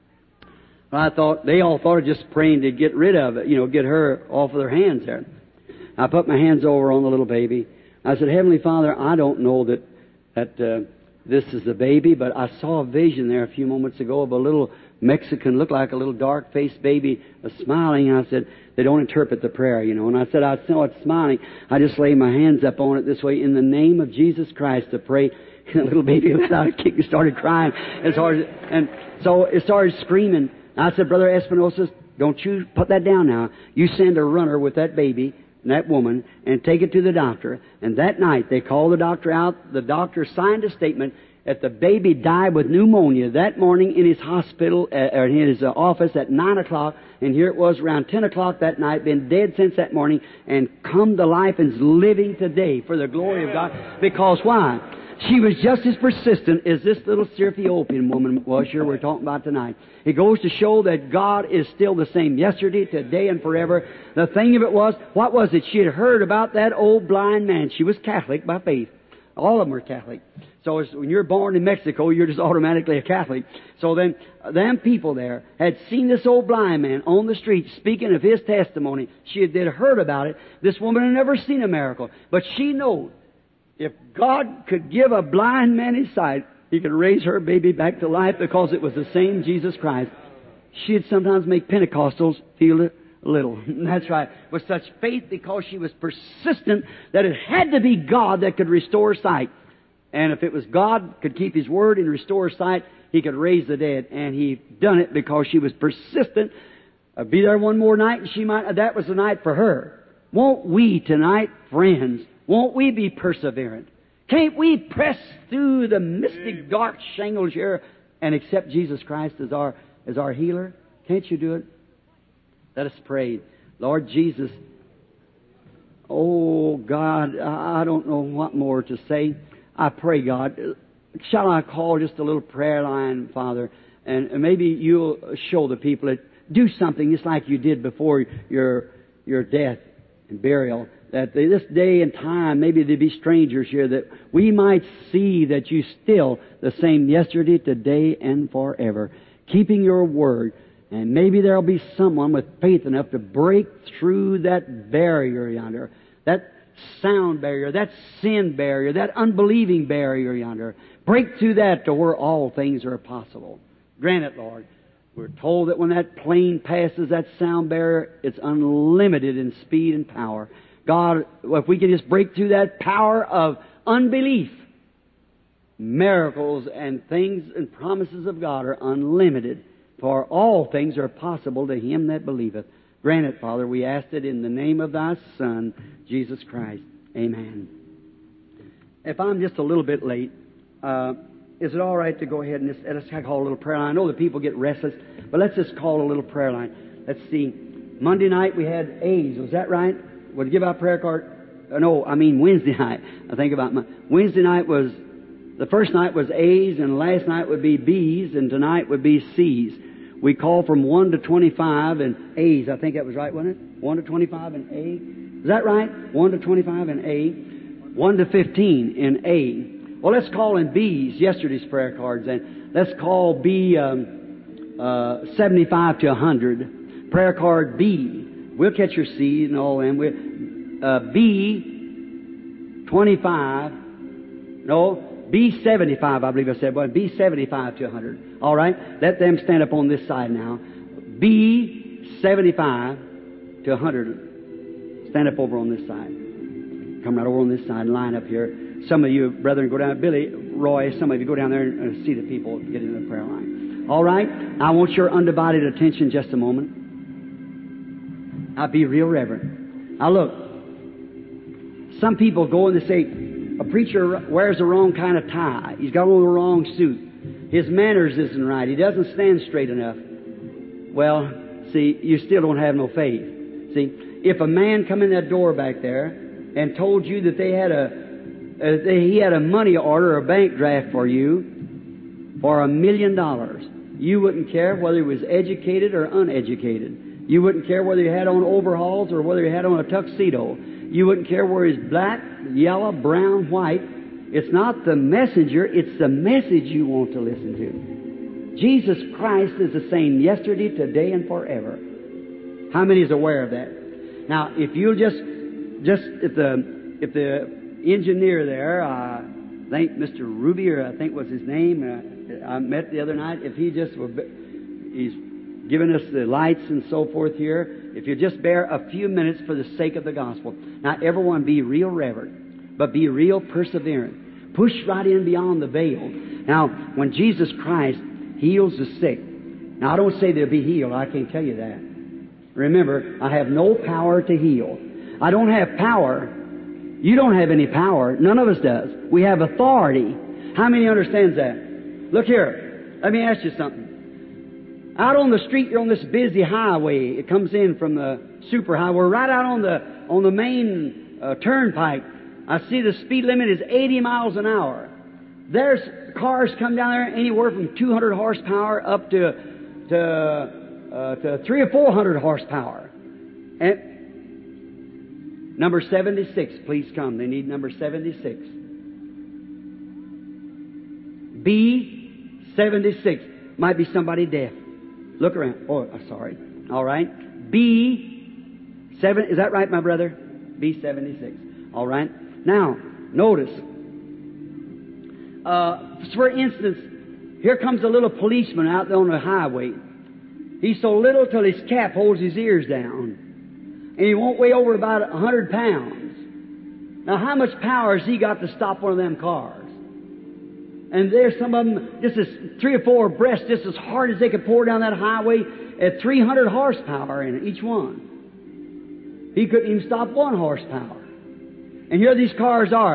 Well, they all thought of just praying to get rid of it, get her off of their hands there. I put my hands over on the little baby. I said, Heavenly Father, I don't know that this is the baby, but I saw a vision there a few moments ago of a little Mexican, looked like a little dark-faced baby, smiling. And I said, they don't interpret the prayer, And I said, I saw it smiling. I just laid my hands up on it this way, in the name of Jesus Christ, to pray. And the little baby let out a kick and started crying. And so it started screaming. I said, Brother Espinosa, don't you put that down now. You send a runner with that baby and that woman and take it to the doctor. And that night they called the doctor out. The doctor signed a statement that the baby died with pneumonia that morning in his hospital, or in his office at 9 o'clock. And here it was around 10 o'clock that night, been dead since that morning, and come to life and is living today for the glory of God. Because why? She was just as persistent as this little Ethiopian woman was here we're talking about tonight. It goes to show that God is still the same yesterday, today, and forever. The thing of it was, what was it? She had heard about that old blind man. She was Catholic by faith. All of them were Catholic. So when you're born in Mexico, you're just automatically a Catholic. So then, them people there had seen this old blind man on the street speaking of his testimony. She had heard about it. This woman had never seen a miracle. But she knew if God could give a blind man his sight, He could raise her baby back to life, because it was the same Jesus Christ. She'd sometimes make Pentecostals feel it a little. That's right. With such faith, because she was persistent that it had to be God that could restore sight. And if it was God could keep His word and restore sight, He could raise the dead. And He done it because she was persistent. Be there one more night, and that was the night for her. Won't we tonight, friends, won't we be perseverant? Can't we press through the mystic dark shingles here and accept Jesus Christ as our healer? Can't you do it? Let us pray. Lord Jesus, oh God, I don't know what more to say. I pray, God, shall I call just a little prayer line, Father, and maybe you'll show the people that do something just like you did before your death and burial, that this day and time, maybe there be strangers here, that we might see that you still the same yesterday, today, and forever, keeping your word. And maybe there'll be someone with faith enough to break through that barrier yonder, that sound barrier, that sin barrier, that unbelieving barrier yonder. Break through that to where all things are possible. Grant it, Lord. We're told that when that plane passes that sound barrier, it's unlimited in speed and power. God, if we can just break through that power of unbelief, miracles and things and promises of God are unlimited. For all things are possible to him that believeth. Grant it, Father. We ask it in the name of thy Son, Jesus Christ. Amen. If I'm just a little bit late, is it all right to go ahead and let's call a little prayer line? I know the people get restless, but let's just call a little prayer line. Let's see. Monday night we had A's. Was that right? Would you give out prayer card? No, I mean Wednesday night. I think about Wednesday night was, the first night was A's, and last night would be B's, and tonight would be C's. We call from 1 to 25 and A's. I think that was right, wasn't it? 1 to 25 and A. Is that right? 1 to 25 and A. 1 to 15 in A. Well, let's call in B's, yesterday's prayer cards, and let's call B 75 to 100. Prayer card B. We'll catch your C and all them. B 25. No. B75, I believe I said. Well, B75 to 100. All right? Let them stand up on this side now. B75 to 100. Stand up over on this side. Come right over on this side and line up here. Some of you, brethren, go down. Billy, Roy, some of you go down there and see the people get into the prayer line. All right? I want your undivided attention just a moment. Now be real reverent. Now look. Some people go and they say, a preacher wears the wrong kind of tie. He's got on the wrong suit. His manners isn't right. He doesn't stand straight enough. Well, see, you still don't have no faith. See, if a man come in that door back there and told you that he had a money order or a bank draft for you for $1 million, you wouldn't care whether he was educated or uneducated. You wouldn't care whether he had on overalls or whether he had on a tuxedo. You wouldn't care whether he's black, yellow, brown, white. It's not the messenger, it's the message you want to listen to. Jesus Christ is the same yesterday, today, and forever. How many is aware of that? Now, if you'll if the engineer there, I think Mr. Ruby, or I think was his name, I met the other night, if he just he's given us the lights and so forth here, if you just bear a few minutes for the sake of the gospel. Now, everyone be real reverent, but be real perseverant. Push right in beyond the veil. Now, when Jesus Christ heals the sick, now I don't say they'll be healed. I can't tell you that. Remember, I have no power to heal. I don't have power. You don't have any power. None of us does. We have authority. How many understands that? Look here. Let me ask you something. Out on the street, you're on this busy highway. It comes in from the superhighway. We're right out on the main turnpike. I see the speed limit is 80 miles an hour. There's cars come down there anywhere from 200 horsepower up to 300 or 400 horsepower. And number 76, please come. They need number 76. B76. Might be somebody deaf. Look around. Oh, sorry. All right. B7. Is that right, my brother? B76. All right. Now, notice. For instance, here comes a little policeman out on the highway. He's so little till his cap holds his ears down. And he won't weigh over about 100 pounds. Now, how much power has he got to stop one of them cars? And there's some of them, just as 3 or 4 abreast, just as hard as they could pour down that highway at 300 horsepower in it, each one. He couldn't even stop 1 horsepower. And here these cars are.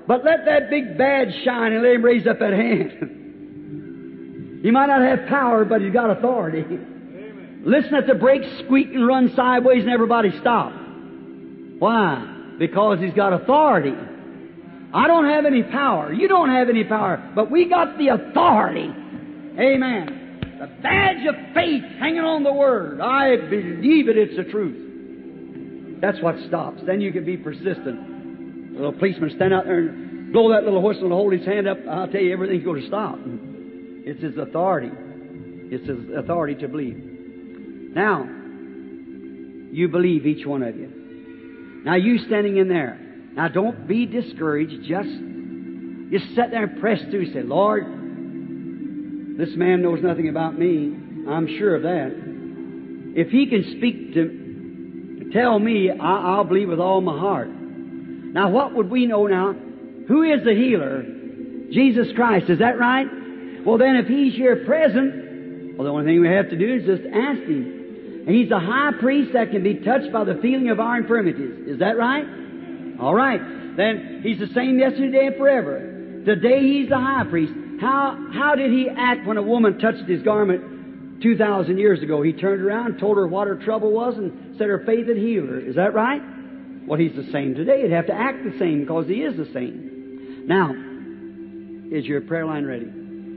But let that big badge shine and let him raise up that hand. He might not have power, but he's got authority. Amen. Listen at the brakes squeak and run sideways and everybody stop. Why? Because he's got authority. I don't have any power. You don't have any power. But we got the authority. Amen. The badge of faith hanging on the Word. I believe it, it's the truth. That's what stops. Then you can be persistent. A little policeman stand out there and blow that little whistle and hold his hand up. I'll tell you, everything's going to stop. It's his authority. It's his authority to believe. Now, you believe, each one of you. Now, you standing in there. Now, don't be discouraged. Just sit there and press through. Say, Lord, this man knows nothing about me. I'm sure of that. If he can speak to tell me, I'll believe with all my heart. Now, what would we know now? Who is the healer? Jesus Christ. Is that right? Well, then, if He's here present, well, the only thing we have to do is just ask Him. And He's the high priest that can be touched by the feeling of our infirmities. Is that right? All right. Then He's the same yesterday and forever. Today He's the high priest. How did He act when a woman touched His garment 2,000 years ago? He turned around, told her what her trouble was, and said her faith had healed her. Is that right? Well, He's the same today. He'd have to act the same because He is the same. Now, is your prayer line ready?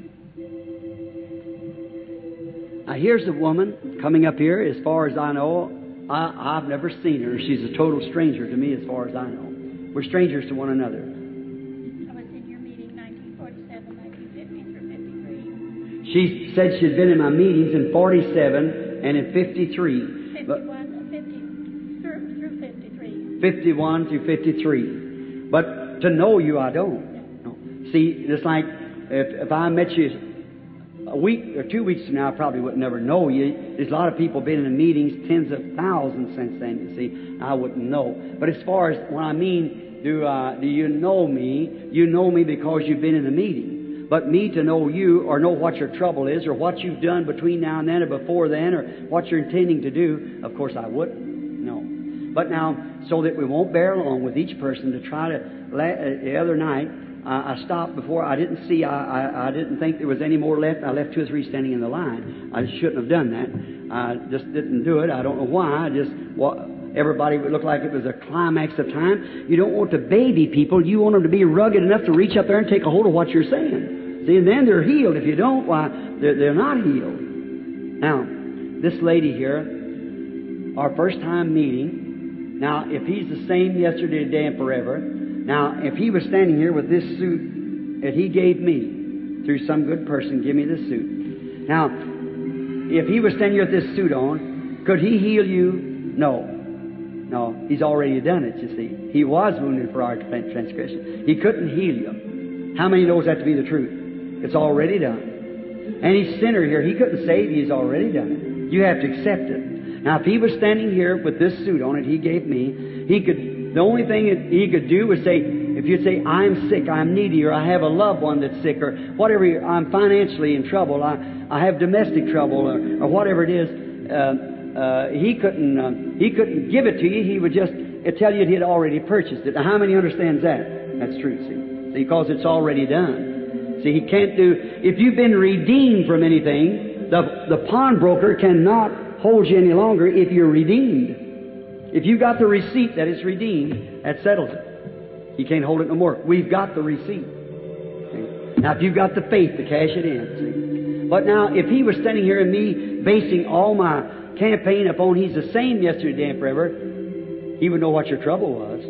Now, here's a woman coming up here. As far as I know, I've never seen her. She's a total stranger to me as far as I know. We're strangers to one another. I was in your meeting 1947, 1950 through 53. She said she'd been in my meetings in 47 and in 53. 51 through 53. 51 through 53. But to know you, I don't. No. See, it's like if I met you a week or 2 weeks from now, I probably would never know you. There's a lot of people been in the meetings, tens of thousands since then, you see. I wouldn't know. But as far as when I mean, do you know me? You know me because you've been in the meeting. But me to know you or know what your trouble is or what you've done between now and then or before then or what you're intending to do, of course I wouldn't. No. But now, so that we won't bear along with each person to try to, the other night, I stopped before. I didn't see. I didn't think there was any more left. I left 2 or 3 standing in the line. I shouldn't have done that. I just didn't do it. I don't know why. Everybody would look like it was a climax of time. You don't want to baby people. You want them to be rugged enough to reach up there and take a hold of what you're saying. See, and then they're healed. If you don't, why, they're not healed. Now, this lady here, our first time meeting. Now, if He's the same yesterday, today, and forever. Now, if He was standing here with this suit that He gave me, through some good person, give me this suit. Now, if He was standing here with this suit on, could He heal you? No. No, He's already done it, you see. He was wounded for our transgression. He couldn't heal you. How many knows that to be the truth? It's already done. Any sinner here, He couldn't save you. He's already done it. You have to accept it. Now, if He was standing here with this suit on it He gave me, He could... The only thing that He could do was say, if you'd say, I'm sick, I'm needy, or I have a loved one that's sick, or whatever, I'm financially in trouble, I have domestic trouble, or whatever it is, He couldn't give it to you. He would just tell you He had already purchased it. Now, how many understands that? That's true, see, because it's already done. See, He can't do... If you've been redeemed from anything, the pawnbroker cannot hold you any longer if you're redeemed. If you got the receipt that it's redeemed, that settles it. He can't hold it no more. We've got the receipt. See? Now, if you've got the faith to cash it in, see. But now, if He was standing here and me basing all my campaign upon He's the same yesterday and forever, He would know what your trouble was.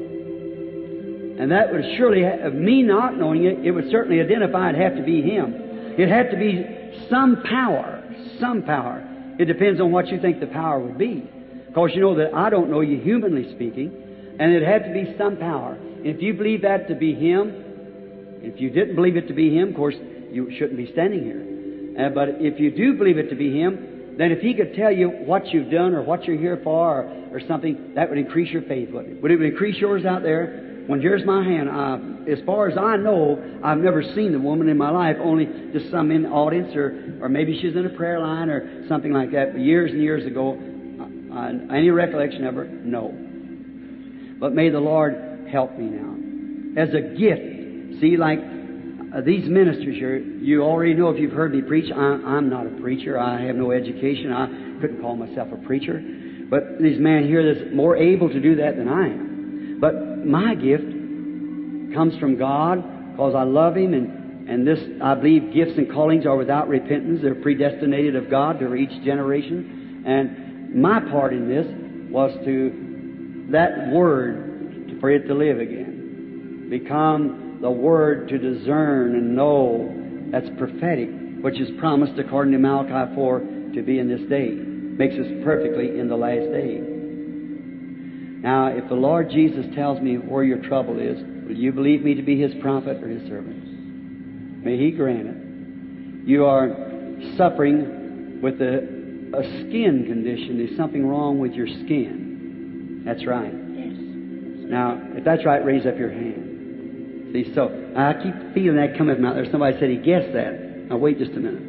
And that would surely, me not knowing it, it would certainly identify it'd have to be Him. It'd have to be some power. Some power. It depends on what you think the power would be. Because you know that I don't know you humanly speaking, and it had to be some power. And if you believe that to be Him, if you didn't believe it to be Him, of course, you shouldn't be standing here. But if you do believe it to be Him, then if He could tell you what you've done or what you're here for or something, that would increase your faith, wouldn't it? Would it increase yours out there? When here's my hand, as far as I know, I've never seen the woman in my life, only just some in the audience or maybe she's in a prayer line or something like that. But years and years ago, any recollection of her? No. But may the Lord help me now. As a gift See, like these ministers here, you already know if you've heard me preach, I'm not a preacher. I have no education. I couldn't call myself a preacher. But these men here that's more able to do that than I am. But my gift comes from God because I love Him, and this, I believe, gifts and callings are without repentance. They're predestinated of God to each generation. And my part in this was to that Word, for it to live again. Become the Word to discern and know. That's prophetic, which is promised according to Malachi 4 to be in this day. Makes us perfectly in the last day. Now, if the Lord Jesus tells me where your trouble is, will you believe me to be His prophet or His servant? May He grant it. You are suffering with a skin condition. There's something wrong with your skin. That's right. Yes. Now, if that's right, raise up your hand. See, so I keep feeling that coming out there. Somebody said he guessed that. Now, wait just a minute.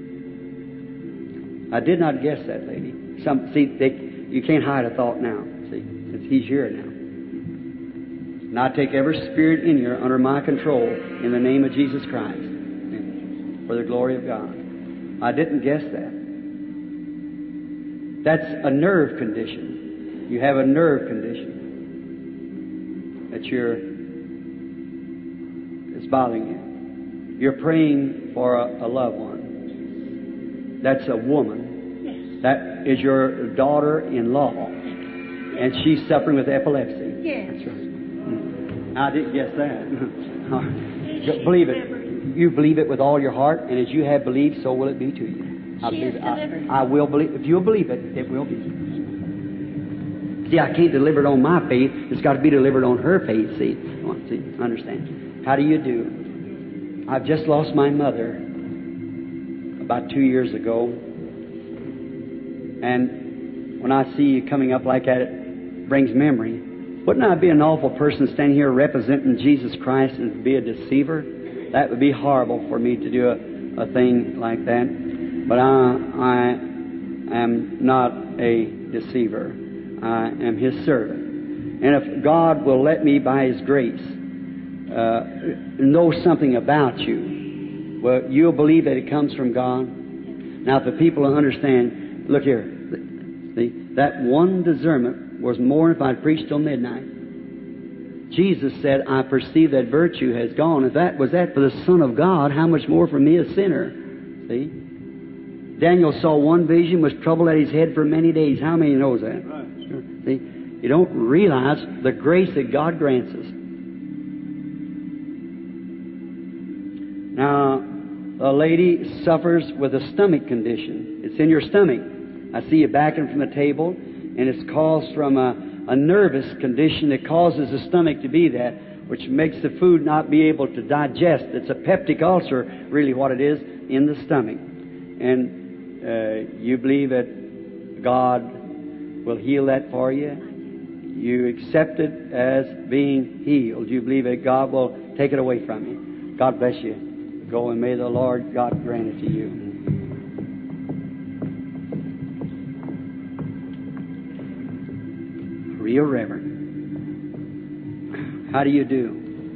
I did not guess that, lady. You can't hide a thought now. See, since He's here now. And I take every spirit in here under my control in the name of Jesus Christ, for the glory of God. I didn't guess that. That's a nerve condition. You have a nerve condition that it's bothering you. You're praying for a loved one. That's a woman. Yes. That is your daughter-in-law. And she's suffering with epilepsy. Yes. That's right. I didn't guess that. Believe it. You believe it with all your heart, and as you have believed, so will it be to you. I believe it. I will believe. If you'll believe it, it will be. See, I can't deliver it on my faith. It's got to be delivered on her faith. See, understand? How do you do? I've just lost my mother about 2 years ago, and when I see you coming up like that, it brings memory. Wouldn't I be an awful person standing here representing Jesus Christ and be a deceiver? That would be horrible for me to do a thing like that. But I am not a deceiver. I am His servant. And if God will let me, by His grace, know something about you, well, you'll believe that it comes from God. Now, if the people will understand, look here, see, that one discernment was more than if I'd preached till midnight. Jesus said, I perceive that virtue has gone. If that was that for the Son of God, how much more for me, a sinner? See? Daniel saw one vision, was troubled at his head for many days. How many knows that? Right. Sure. See? You don't realize the grace that God grants us. Now, a lady suffers with a stomach condition. It's in your stomach. I see you backing from the table, and it's caused from a nervous condition that causes the stomach to be that, which makes the food not be able to digest. It's a peptic ulcer, really what it is, in the stomach. And you believe that God will heal that for you? You accept it as being healed. You believe that God will take it away from you. God bless you. Go, and may the Lord God grant it to you. Real Reverend. How do you do?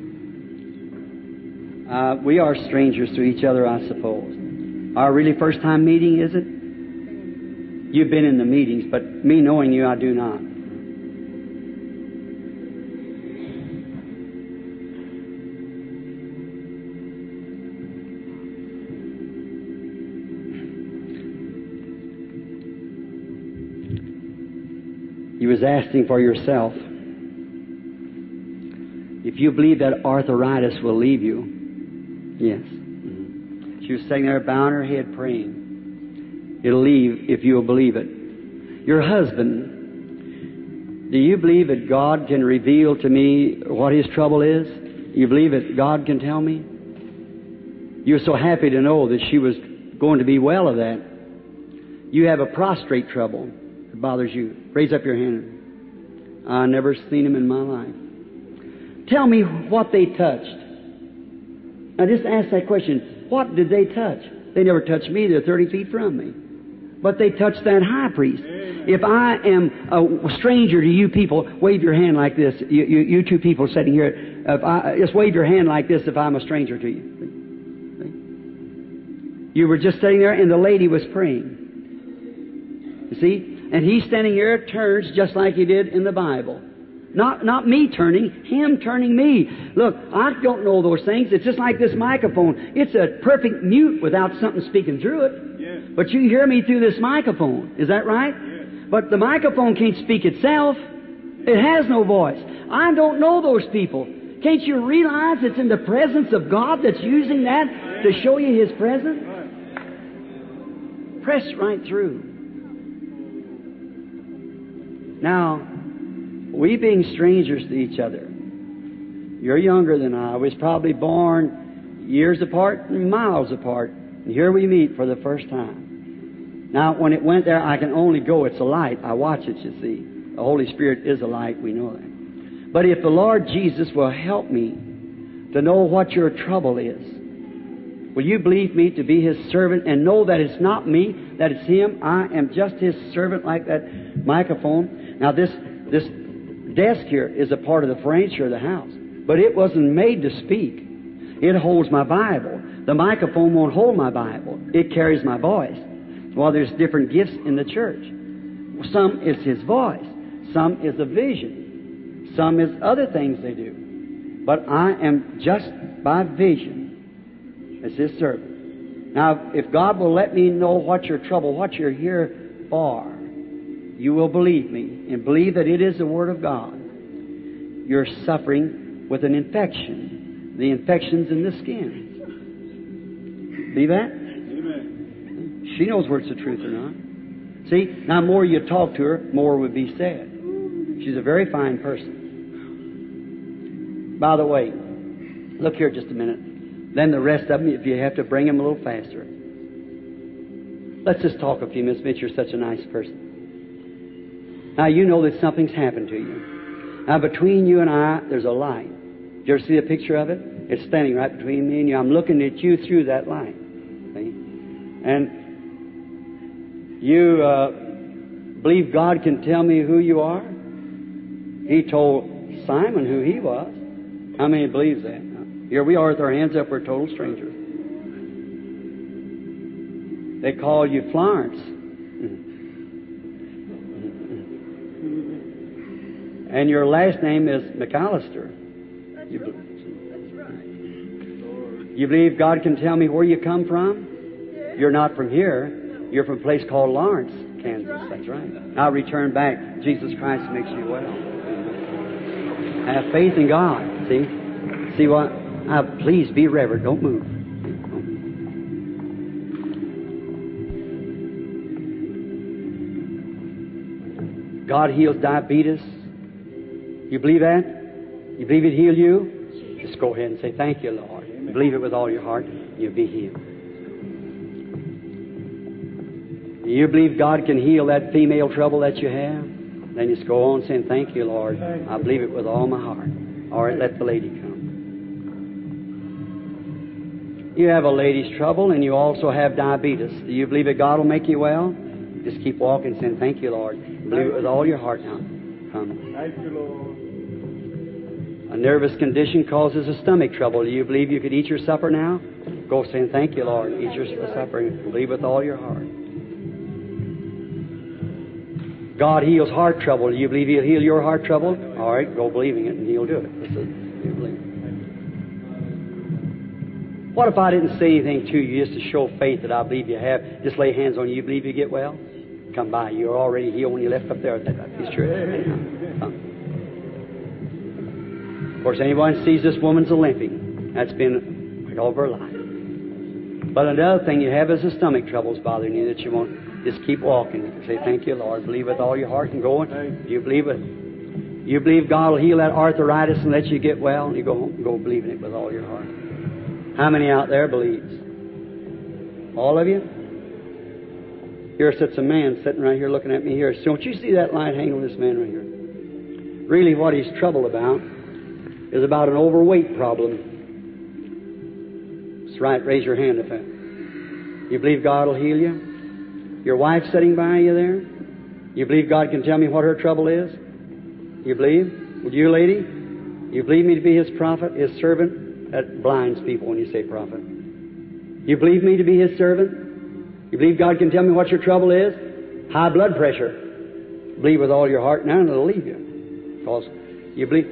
We are strangers to each other, I suppose. Our really first time meeting, is it? You've been in the meetings, but me knowing you, I do not. You was asking for yourself. If you believe that arthritis will leave you, yes. She was sitting there bowing her head praying. It'll leave if you'll believe it. Your husband, do you believe that God can reveal to me what his trouble is? You believe that God can tell me? You're so happy to know that she was going to be well of that. You have a prostrate trouble that bothers you. Raise up your hand. I've never seen him in my life. Tell me what they touched. Now just ask that question. What did they touch? They never touched me. They're 30 feet from me. But they touched that high priest. If I am a stranger to you people, wave your hand like this. You two people sitting here, just wave your hand like this if I'm a stranger to you. You were just sitting there and the lady was praying. You see? And he's standing here, turns just like he did in the Bible. Not me turning, him turning me. Look, I don't know those things. It's just like this microphone. It's a perfect mute without something speaking through it. Yes. But you hear me through this microphone. Is that right? Yes. But the microphone can't speak itself. It has no voice. I don't know those people. Can't you realize it's in the presence of God that's using that to show you His presence? Press right through. Now, we being strangers to each other, you're younger than I was probably born years apart and miles apart. And here we meet for the first time. Now, when it went there, I can only go. It's a light. I watch it, you see. The Holy Spirit is a light. We know that. But if the Lord Jesus will help me to know what your trouble is, will you believe me to be His servant and know that it's not me, that it's Him? I am just His servant like that microphone. Now, this desk here is a part of the furniture of the house, but it wasn't made to speak. It holds my Bible. The microphone won't hold my Bible. It carries my voice. Well, there's different gifts in the church. Some is His voice. Some is a vision. Some is other things they do. But I am just by vision as His servant. Now, if God will let me know what your trouble, what you're here for, you will believe me and believe that it is the Word of God. You're suffering with an infection. The infection's in the skin. Believe that? Amen. She knows whether it's the truth or not. See, now the more you talk to her, more would be said. She's a very fine person. By the way, look here just a minute. Then the rest of them, if you have to bring them a little faster. Let's just talk a few minutes, Mitch. You're such a nice person. Now, you know that something's happened to you. Now, between you and I, there's a light. Did you ever see a picture of it? It's standing right between me and you. I'm looking at you through that light. See? And you believe God can tell me who you are? He told Simon who he was. How many believes that? Here we are with our hands up. We're total strangers. They call you Florence. And your last name is McAllister. That's right. You believe God can tell me where you come from? Yes. You're not from here. You're from a place called Lawrence, Kansas. That's right. Now return back. Jesus Christ makes you well. Have faith in God. See? See what? Please be reverent. Don't move. God heals diabetes. You believe that? You believe it healed you? Just go ahead and say, thank you, Lord. You believe it with all your heart, you'll be healed. You believe God can heal that female trouble that you have? Then just go on saying, thank you, Lord. I believe it with all my heart. All right, let the lady come. You have a lady's trouble and you also have diabetes. Do you believe that God will make you well? Just keep walking saying, thank you, Lord. Believe it with all your heart now. Come. Thank you, Lord. A nervous condition causes a stomach trouble. Do you believe you could eat your supper now? Go saying, thank you, Lord. Eat your supper and believe with all your heart. God heals heart trouble. Do you believe He'll heal your heart trouble? All right, go believing it and He'll do it. You believe. What if I didn't say anything to you just to show faith that I believe you have? Just lay hands on you. You believe you get well? Come by. You're already healed when you left up there at that Baptist church. Come. Of course, anyone sees this woman's a limping. That's been like all of her life. But another thing you have is the stomach troubles bothering you that you won't. Just keep walking. Say, thank you, Lord. Believe with all your heart and go on. You believe it. You believe God will heal that arthritis and let you get well, and you go home and go believe in it with all your heart. How many out there believes? All of you? Here sits a man sitting right here looking at me here. So don't you see that light hanging with this man right here? Really what he's troubled about is about an overweight problem. That's right. Raise your hand if that. You believe God will heal you? Your wife sitting by you there? You believe God can tell me what her trouble is? You believe? Would you, lady? You believe me to be His prophet, His servant? That blinds people when you say prophet. You believe me to be His servant? You believe God can tell me what your trouble is? High blood pressure. Believe with all your heart now and it'll leave you. Because you believe.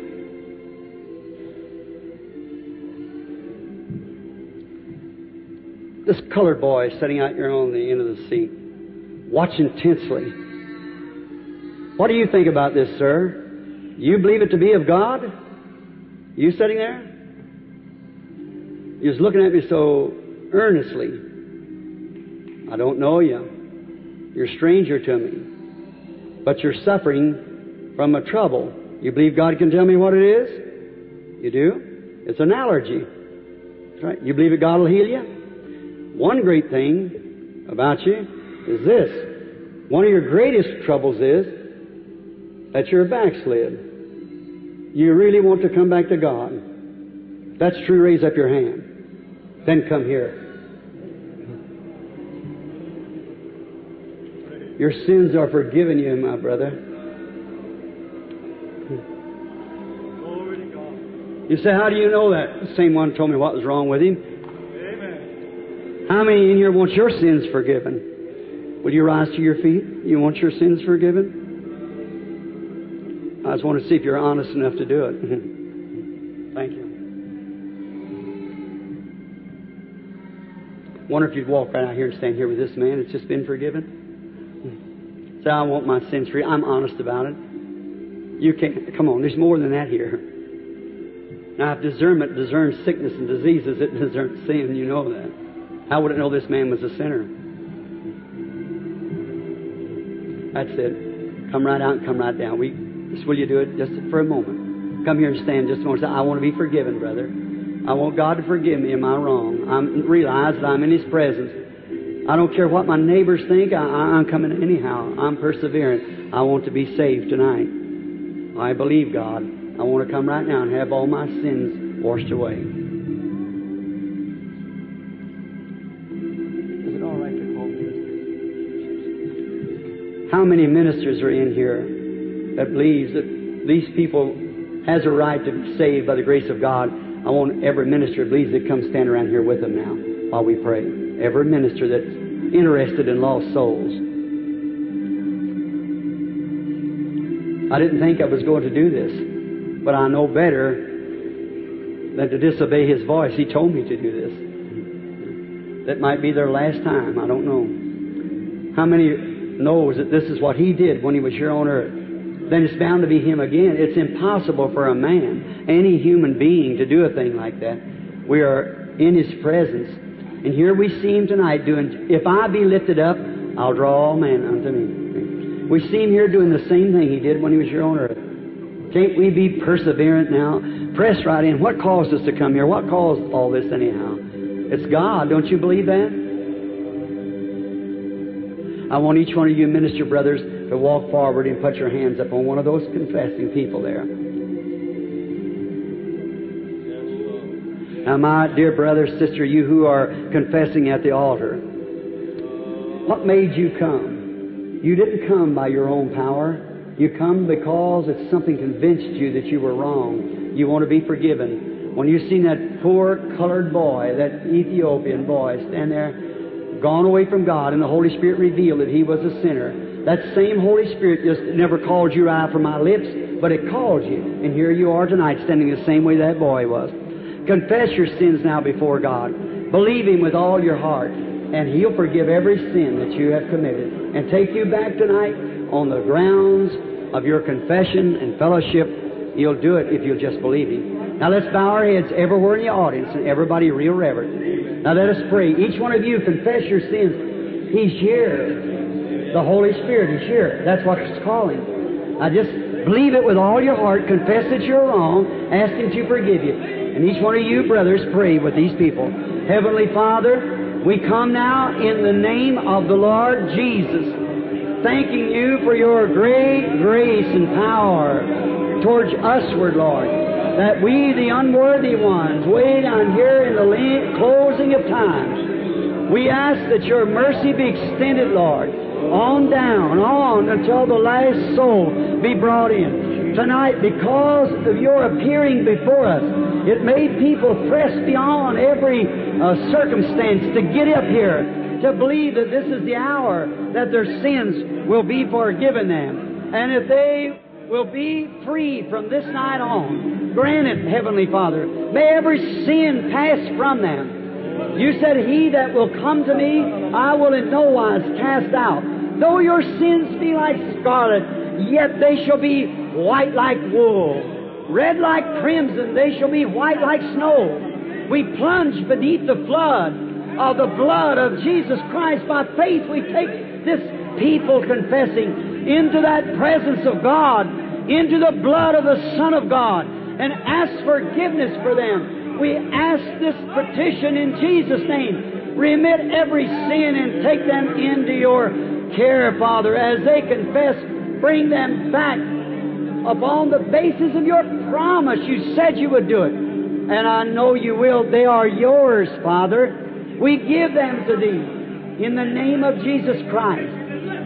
This colored boy sitting out here on the end of the seat, watch intensely. What do you think about this, sir? You believe it to be of God? You sitting there? You're just looking at me so earnestly. I don't know you. You're a stranger to me. But you're suffering from a trouble. You believe God can tell me what it is? You do? It's an allergy. That's right. You believe that God will heal you? One great thing about you is this. One of your greatest troubles is that you're a backslid. You really want to come back to God. If that's true, raise up your hand. Then come here. Your sins are forgiven you, my brother. Glory to God. You say, how do you know that? The same one told me what was wrong with him. Amen. How many in here want your sins forgiven? Will you rise to your feet? You want your sins forgiven? I just want to see if you're honest enough to do it. Thank you. Wonder if you'd walk right out here and stand here with this man that's just been forgiven. Say, I want my sins free. I'm honest about it. You can't. Come on, there's more than that here. Now, if discernment discerns sickness and diseases, it discerns sin. You know that. How would it know this man was a sinner? That's it. Come right out and come right down. Will you do it just for a moment? Come here and stand just a moment. Say, I want to be forgiven, brother. I want God to forgive me. Am I wrong? I realize that I'm in His presence. I don't care what my neighbors think. I'm coming anyhow. I'm persevering. I want to be saved tonight. I believe God. I want to come right now and have all my sins washed away. Is it all right to call ministers? How many ministers are in here that believes that these people has a right to be saved by the grace of God? I want every minister that believes to come stand around here with them now while we pray. Every minister that's interested in lost souls. I didn't think I was going to do this, but I know better than to disobey His voice. He told me to do this. That might be their last time. I don't know. How many knows that this is what He did when He was here on earth? Then it's bound to be Him again. It's impossible for a man, any human being, to do a thing like that. We are in His presence. And here we see Him tonight doing, if I be lifted up, I'll draw all men unto me. We see Him here doing the same thing He did when He was here on earth. Can't we be perseverant now? Press right in. What caused us to come here? What caused all this anyhow? It's God. Don't you believe that? I want each one of you minister brothers to walk forward and put your hands up on one of those confessing people there. Now, my dear brother, sister, you who are confessing at the altar, what made you come? You didn't come by your own power. You come because it's something convinced you that you were wrong. You want to be forgiven. When you seen that poor colored boy, that Ethiopian boy, stand there, gone away from God, and the Holy Spirit revealed that he was a sinner, that same Holy Spirit just never called you out from my lips, but it called you. And here you are tonight, standing the same way that boy was. Confess your sins now before God. Believe Him with all your heart, and He'll forgive every sin that you have committed and take you back tonight on the grounds of your confession and fellowship. He'll do it if you'll just believe Him. Now let's bow our heads everywhere in the audience and everybody real reverent. Now let us pray. Each one of you confess your sins. He's here. The Holy Spirit is here. That's what it's calling. Now just believe it with all your heart. Confess that you're wrong. Ask Him to forgive you. And each one of you brothers pray with these people. Heavenly Father, we come now in the name of the Lord Jesus, thanking You for Your great grace and power towards usward, Lord, that we, the unworthy ones, way down here in the closing of time, We ask that Your mercy be extended, Lord, on down, on, until the last soul be brought in. Tonight, because of Your appearing before us, it made people press beyond every circumstance to get up here, to believe that this is the hour that their sins will be forgiven them. And if they will be free from this night on, grant it, Heavenly Father, may every sin pass from them. You said, He that will come to me, I will in no wise cast out. Though your sins be like scarlet, yet they shall be white like wool. Red like crimson, they shall be white like snow. We plunge beneath the flood of the blood of Jesus Christ. By faith we take this people confessing into that presence of God, into the blood of the Son of God, and ask forgiveness for them. We ask this petition in Jesus' name. Remit every sin and take them into Your care, Father. As they confess, bring them back upon the basis of Your promise. You said You would do it, and I know You will. They are Yours, Father. We give them to Thee in the name of Jesus Christ.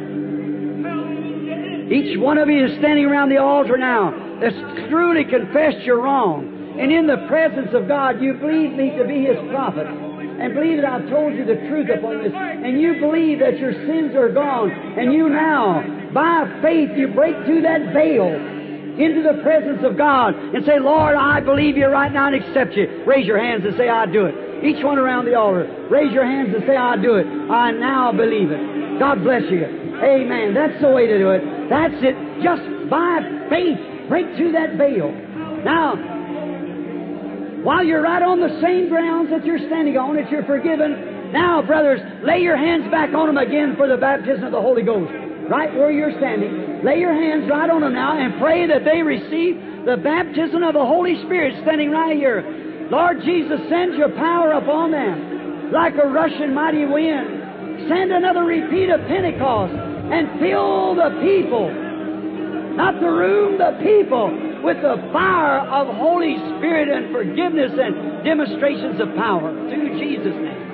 Each one of you is standing around the altar now that's truly confessed you're wrong. And in the presence of God, you believe me to be His prophet, and believe that I've told you the truth upon this, and you believe that your sins are gone, and you now, by faith, you break through that veil into the presence of God and say, Lord, I believe You right now and accept You. Raise your hands and say, I do it. Each one around the altar, raise your hands and say, I do it. I now believe it. God bless you. Amen. That's the way to do it. That's it. Just by faith, break through that veil. Now, while you're right on the same grounds that you're standing on, that you're forgiven, now, brothers, lay your hands back on them again for the baptism of the Holy Ghost. Right where you're standing, lay your hands right on them now and pray that they receive the baptism of the Holy Spirit standing right here. Lord Jesus, send Your power upon them like a rushing mighty wind. Send another repeat of Pentecost and fill the people, not the room, the people, with the fire of Holy Spirit and forgiveness and demonstrations of power. Through Jesus' name.